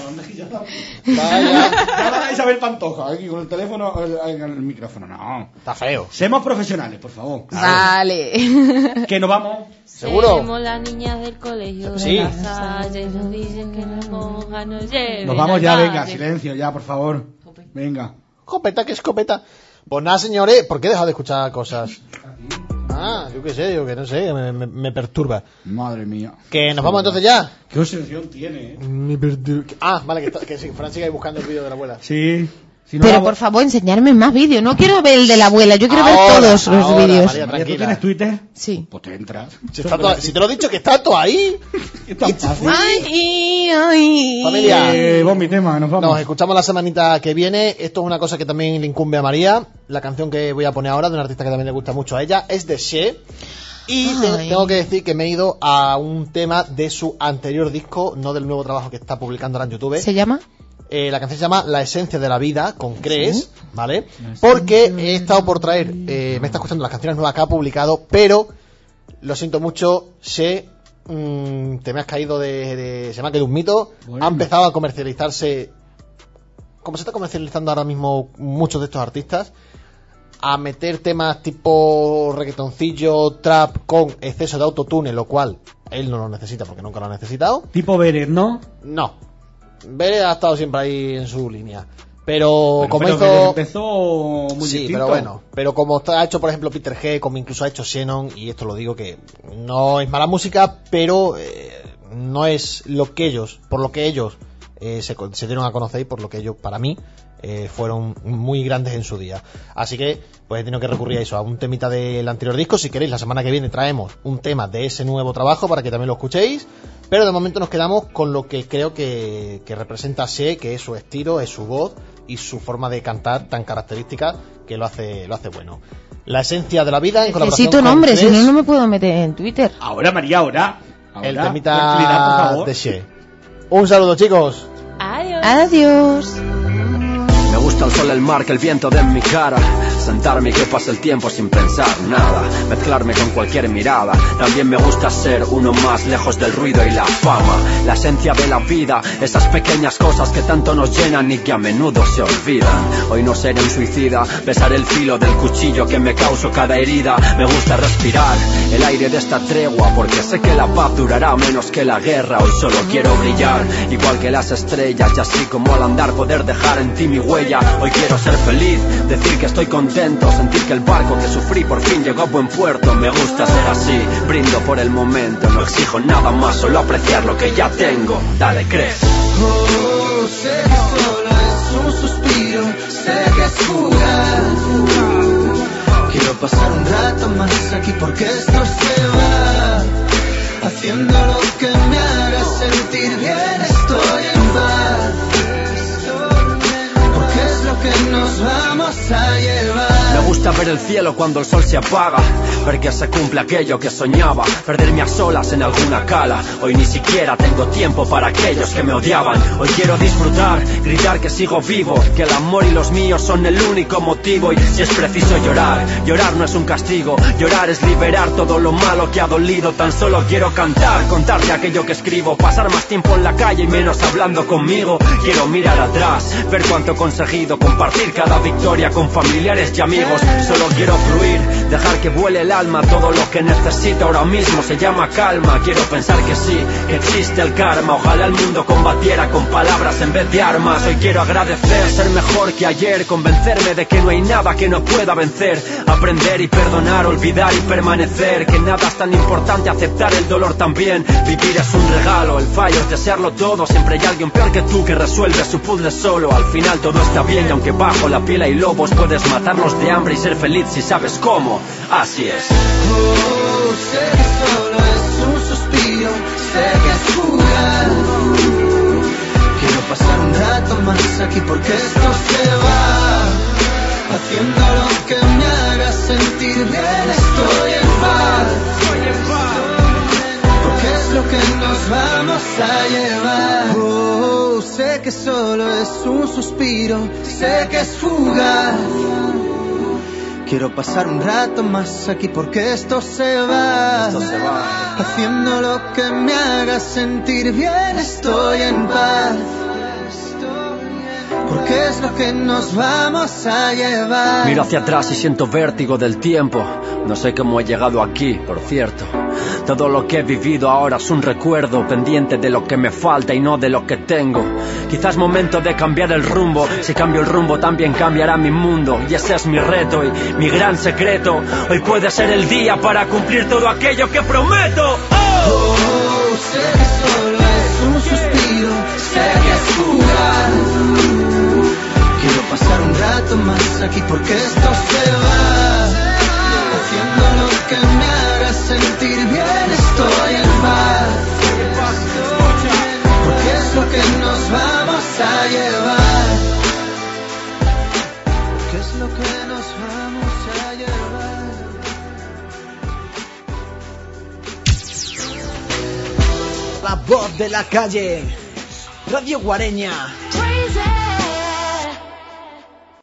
Ya va a Isabel Pantoja aquí con el teléfono en el micrófono. No. Está feo. Seamos profesionales, por favor. Vale. Que nos vamos. ¿Seguro? Somos las niñas del colegio Sí. de la calle, nos dicen que nos mojan, nos lleven Nos vamos al ya, valle. venga, silencio ya, por favor. Venga. Escopeta, que escopeta. Pues nada, señores, ¿por qué he dejado de escuchar cosas? Ah, yo qué sé, yo que no sé, me perturba. Madre mía. Que nos vamos entonces ya. Qué obsesión tiene, Me perturba. Ah, vale, que sí, Fran sigue buscando el vídeo de la abuela. Sí. Si no Pero la- por favor, enseñarme más vídeos. No quiero ver el de la abuela, yo quiero ver Ahora, todos los ahora, vídeos. María, ¿Tú tranquila. tienes Twitter? Sí. Pues te entras. Si te lo he dicho que está todo ahí. Es tan fácil. Ay. Familia. Vos mi tema, nos vamos. Nos escuchamos la semanita que viene. Esto es una cosa que también le incumbe a María. La canción que voy a poner ahora, de una artista que también le gusta mucho a ella, es de She. Y Ay. tengo que decir que me he ido a un tema de su anterior disco, no del nuevo trabajo que está publicando ahora en YouTube. ¿Se llama? La canción se llama La esencia de la vida, con Crees, ¿vale? Porque he estado por traer, me está escuchando las canciones nuevas que ha publicado, pero lo siento mucho, te me has caído se me ha caído un mito. Bueno. Ha empezado a comercializarse, como se está comercializando ahora mismo muchos de estos artistas, a meter temas tipo reggaetoncillo, trap con exceso de autotune, lo cual él no lo necesita porque nunca lo ha necesitado. Tipo Beret, ¿no? No. Bere ha estado siempre ahí en su línea. Pero como Beret hizo... empezó muy Sí, distinto. pero bueno. Pero como ha hecho, por ejemplo, Peter G, como incluso ha hecho Shannon, y esto lo digo que no es mala música, pero no es lo que ellos, por lo que ellos se dieron a conocer y por lo que ellos, para mí, fueron muy grandes en su día. Así que, pues he tenido que recurrir a eso, a un temita del anterior disco. Si queréis, la semana que viene traemos un tema de ese nuevo trabajo para que también lo escuchéis. Pero de momento nos quedamos con lo que creo que representa a She, que es su estilo, es su voz y su forma de cantar tan característica que lo hace bueno. La esencia de la vida en colaboración Necesito con nombre, si Cres, no, no me puedo meter en Twitter. Ahora, María, ahora. el Tranquilidad, por temita favor. de She. Un saludo, chicos. Adiós. Adiós. Me gusta el sol, el mar, que el viento dé en mi cara. Sentarme y que pase el tiempo sin pensar nada. Mezclarme con cualquier mirada. También me gusta ser uno más, lejos del ruido y la fama. La esencia de la vida, esas pequeñas cosas que tanto nos llenan y que a menudo se olvidan. Hoy no seré un suicida, besaré el filo del cuchillo que me causo cada herida. Me gusta respirar el aire de esta tregua, porque sé que la paz durará menos que la guerra. Hoy solo quiero brillar, igual que las estrellas, y así como al andar poder dejar en ti mi huella. Hoy quiero ser feliz, decir que estoy contento, sentir que el barco que sufrí por fin llegó a buen puerto. Me gusta ser así, brindo por el momento, no exijo nada más, solo apreciar lo que ya tengo. Dale, crees. Oh, sé que solo es un suspiro, sé que es fugaz. Quiero pasar un rato más aquí porque esto se va, haciendo lo que me haga sentir bien. Estoy en paz, porque es lo que nos vamos a llevar. Me gusta ver el cielo cuando el sol se apaga, ver que se cumple aquello que soñaba, perderme a solas en alguna cala. Hoy ni siquiera tengo tiempo para aquellos que me odiaban. Hoy quiero disfrutar, gritar que sigo vivo, que el amor y los míos son el único motivo. Y si es preciso llorar, llorar no es un castigo. Llorar es liberar todo lo malo que ha dolido. Tan solo quiero cantar, contarte aquello que escribo, pasar más tiempo en la calle y menos hablando conmigo. Quiero mirar atrás, ver cuánto he conseguido, compartir cada victoria con familiares y amigos. Solo quiero fluir, dejar que vuele el alma. Todo lo que necesito ahora mismo se llama calma. Quiero pensar que sí, que existe el karma. Ojalá el mundo combatiera con palabras en vez de armas. Hoy quiero agradecer, ser mejor que ayer, convencerme de que no hay nada que no pueda vencer. Aprender y perdonar, olvidar y permanecer, que nada es tan importante, aceptar el dolor también. Vivir es un regalo, el fallo es desearlo todo. Siempre hay alguien peor que tú que resuelve su puzzle solo. Al final todo está bien y aunque bajo la piel hay lobos, puedes matarlos de hambre y ser feliz si sabes cómo. Así es. Oh, sé que solo es un suspiro, sé que es fugaz. Quiero pasar un rato más aquí porque esto se va, haciendo lo que me haga sentir bien. Estoy en paz, porque es lo que nos vamos a llevar. Oh, sé que solo es un suspiro, sé que es fugaz. Quiero pasar un rato más aquí porque esto se va, haciendo lo que me haga sentir bien. Estoy en paz, porque es lo que nos vamos a llevar. Miro hacia atrás y siento vértigo del tiempo. No sé cómo he llegado aquí, por cierto. Todo lo que he vivido ahora es un recuerdo, pendiente de lo que me falta y no de lo que tengo. Quizás es momento de cambiar el rumbo. Si cambio el rumbo también cambiará mi mundo. Y ese es mi reto y mi gran secreto. Hoy puede ser el día para cumplir todo aquello que prometo. Oh, sé que solo es un suspiro, sé que es fugaz. Quiero pasar un rato más aquí porque esto se va, haciendo lo que me haga sentir bien. Estoy en paz, porque es lo que nos vamos a llevar, porque es lo que nos vamos a llevar. La voz de la calle, Radio Guareña.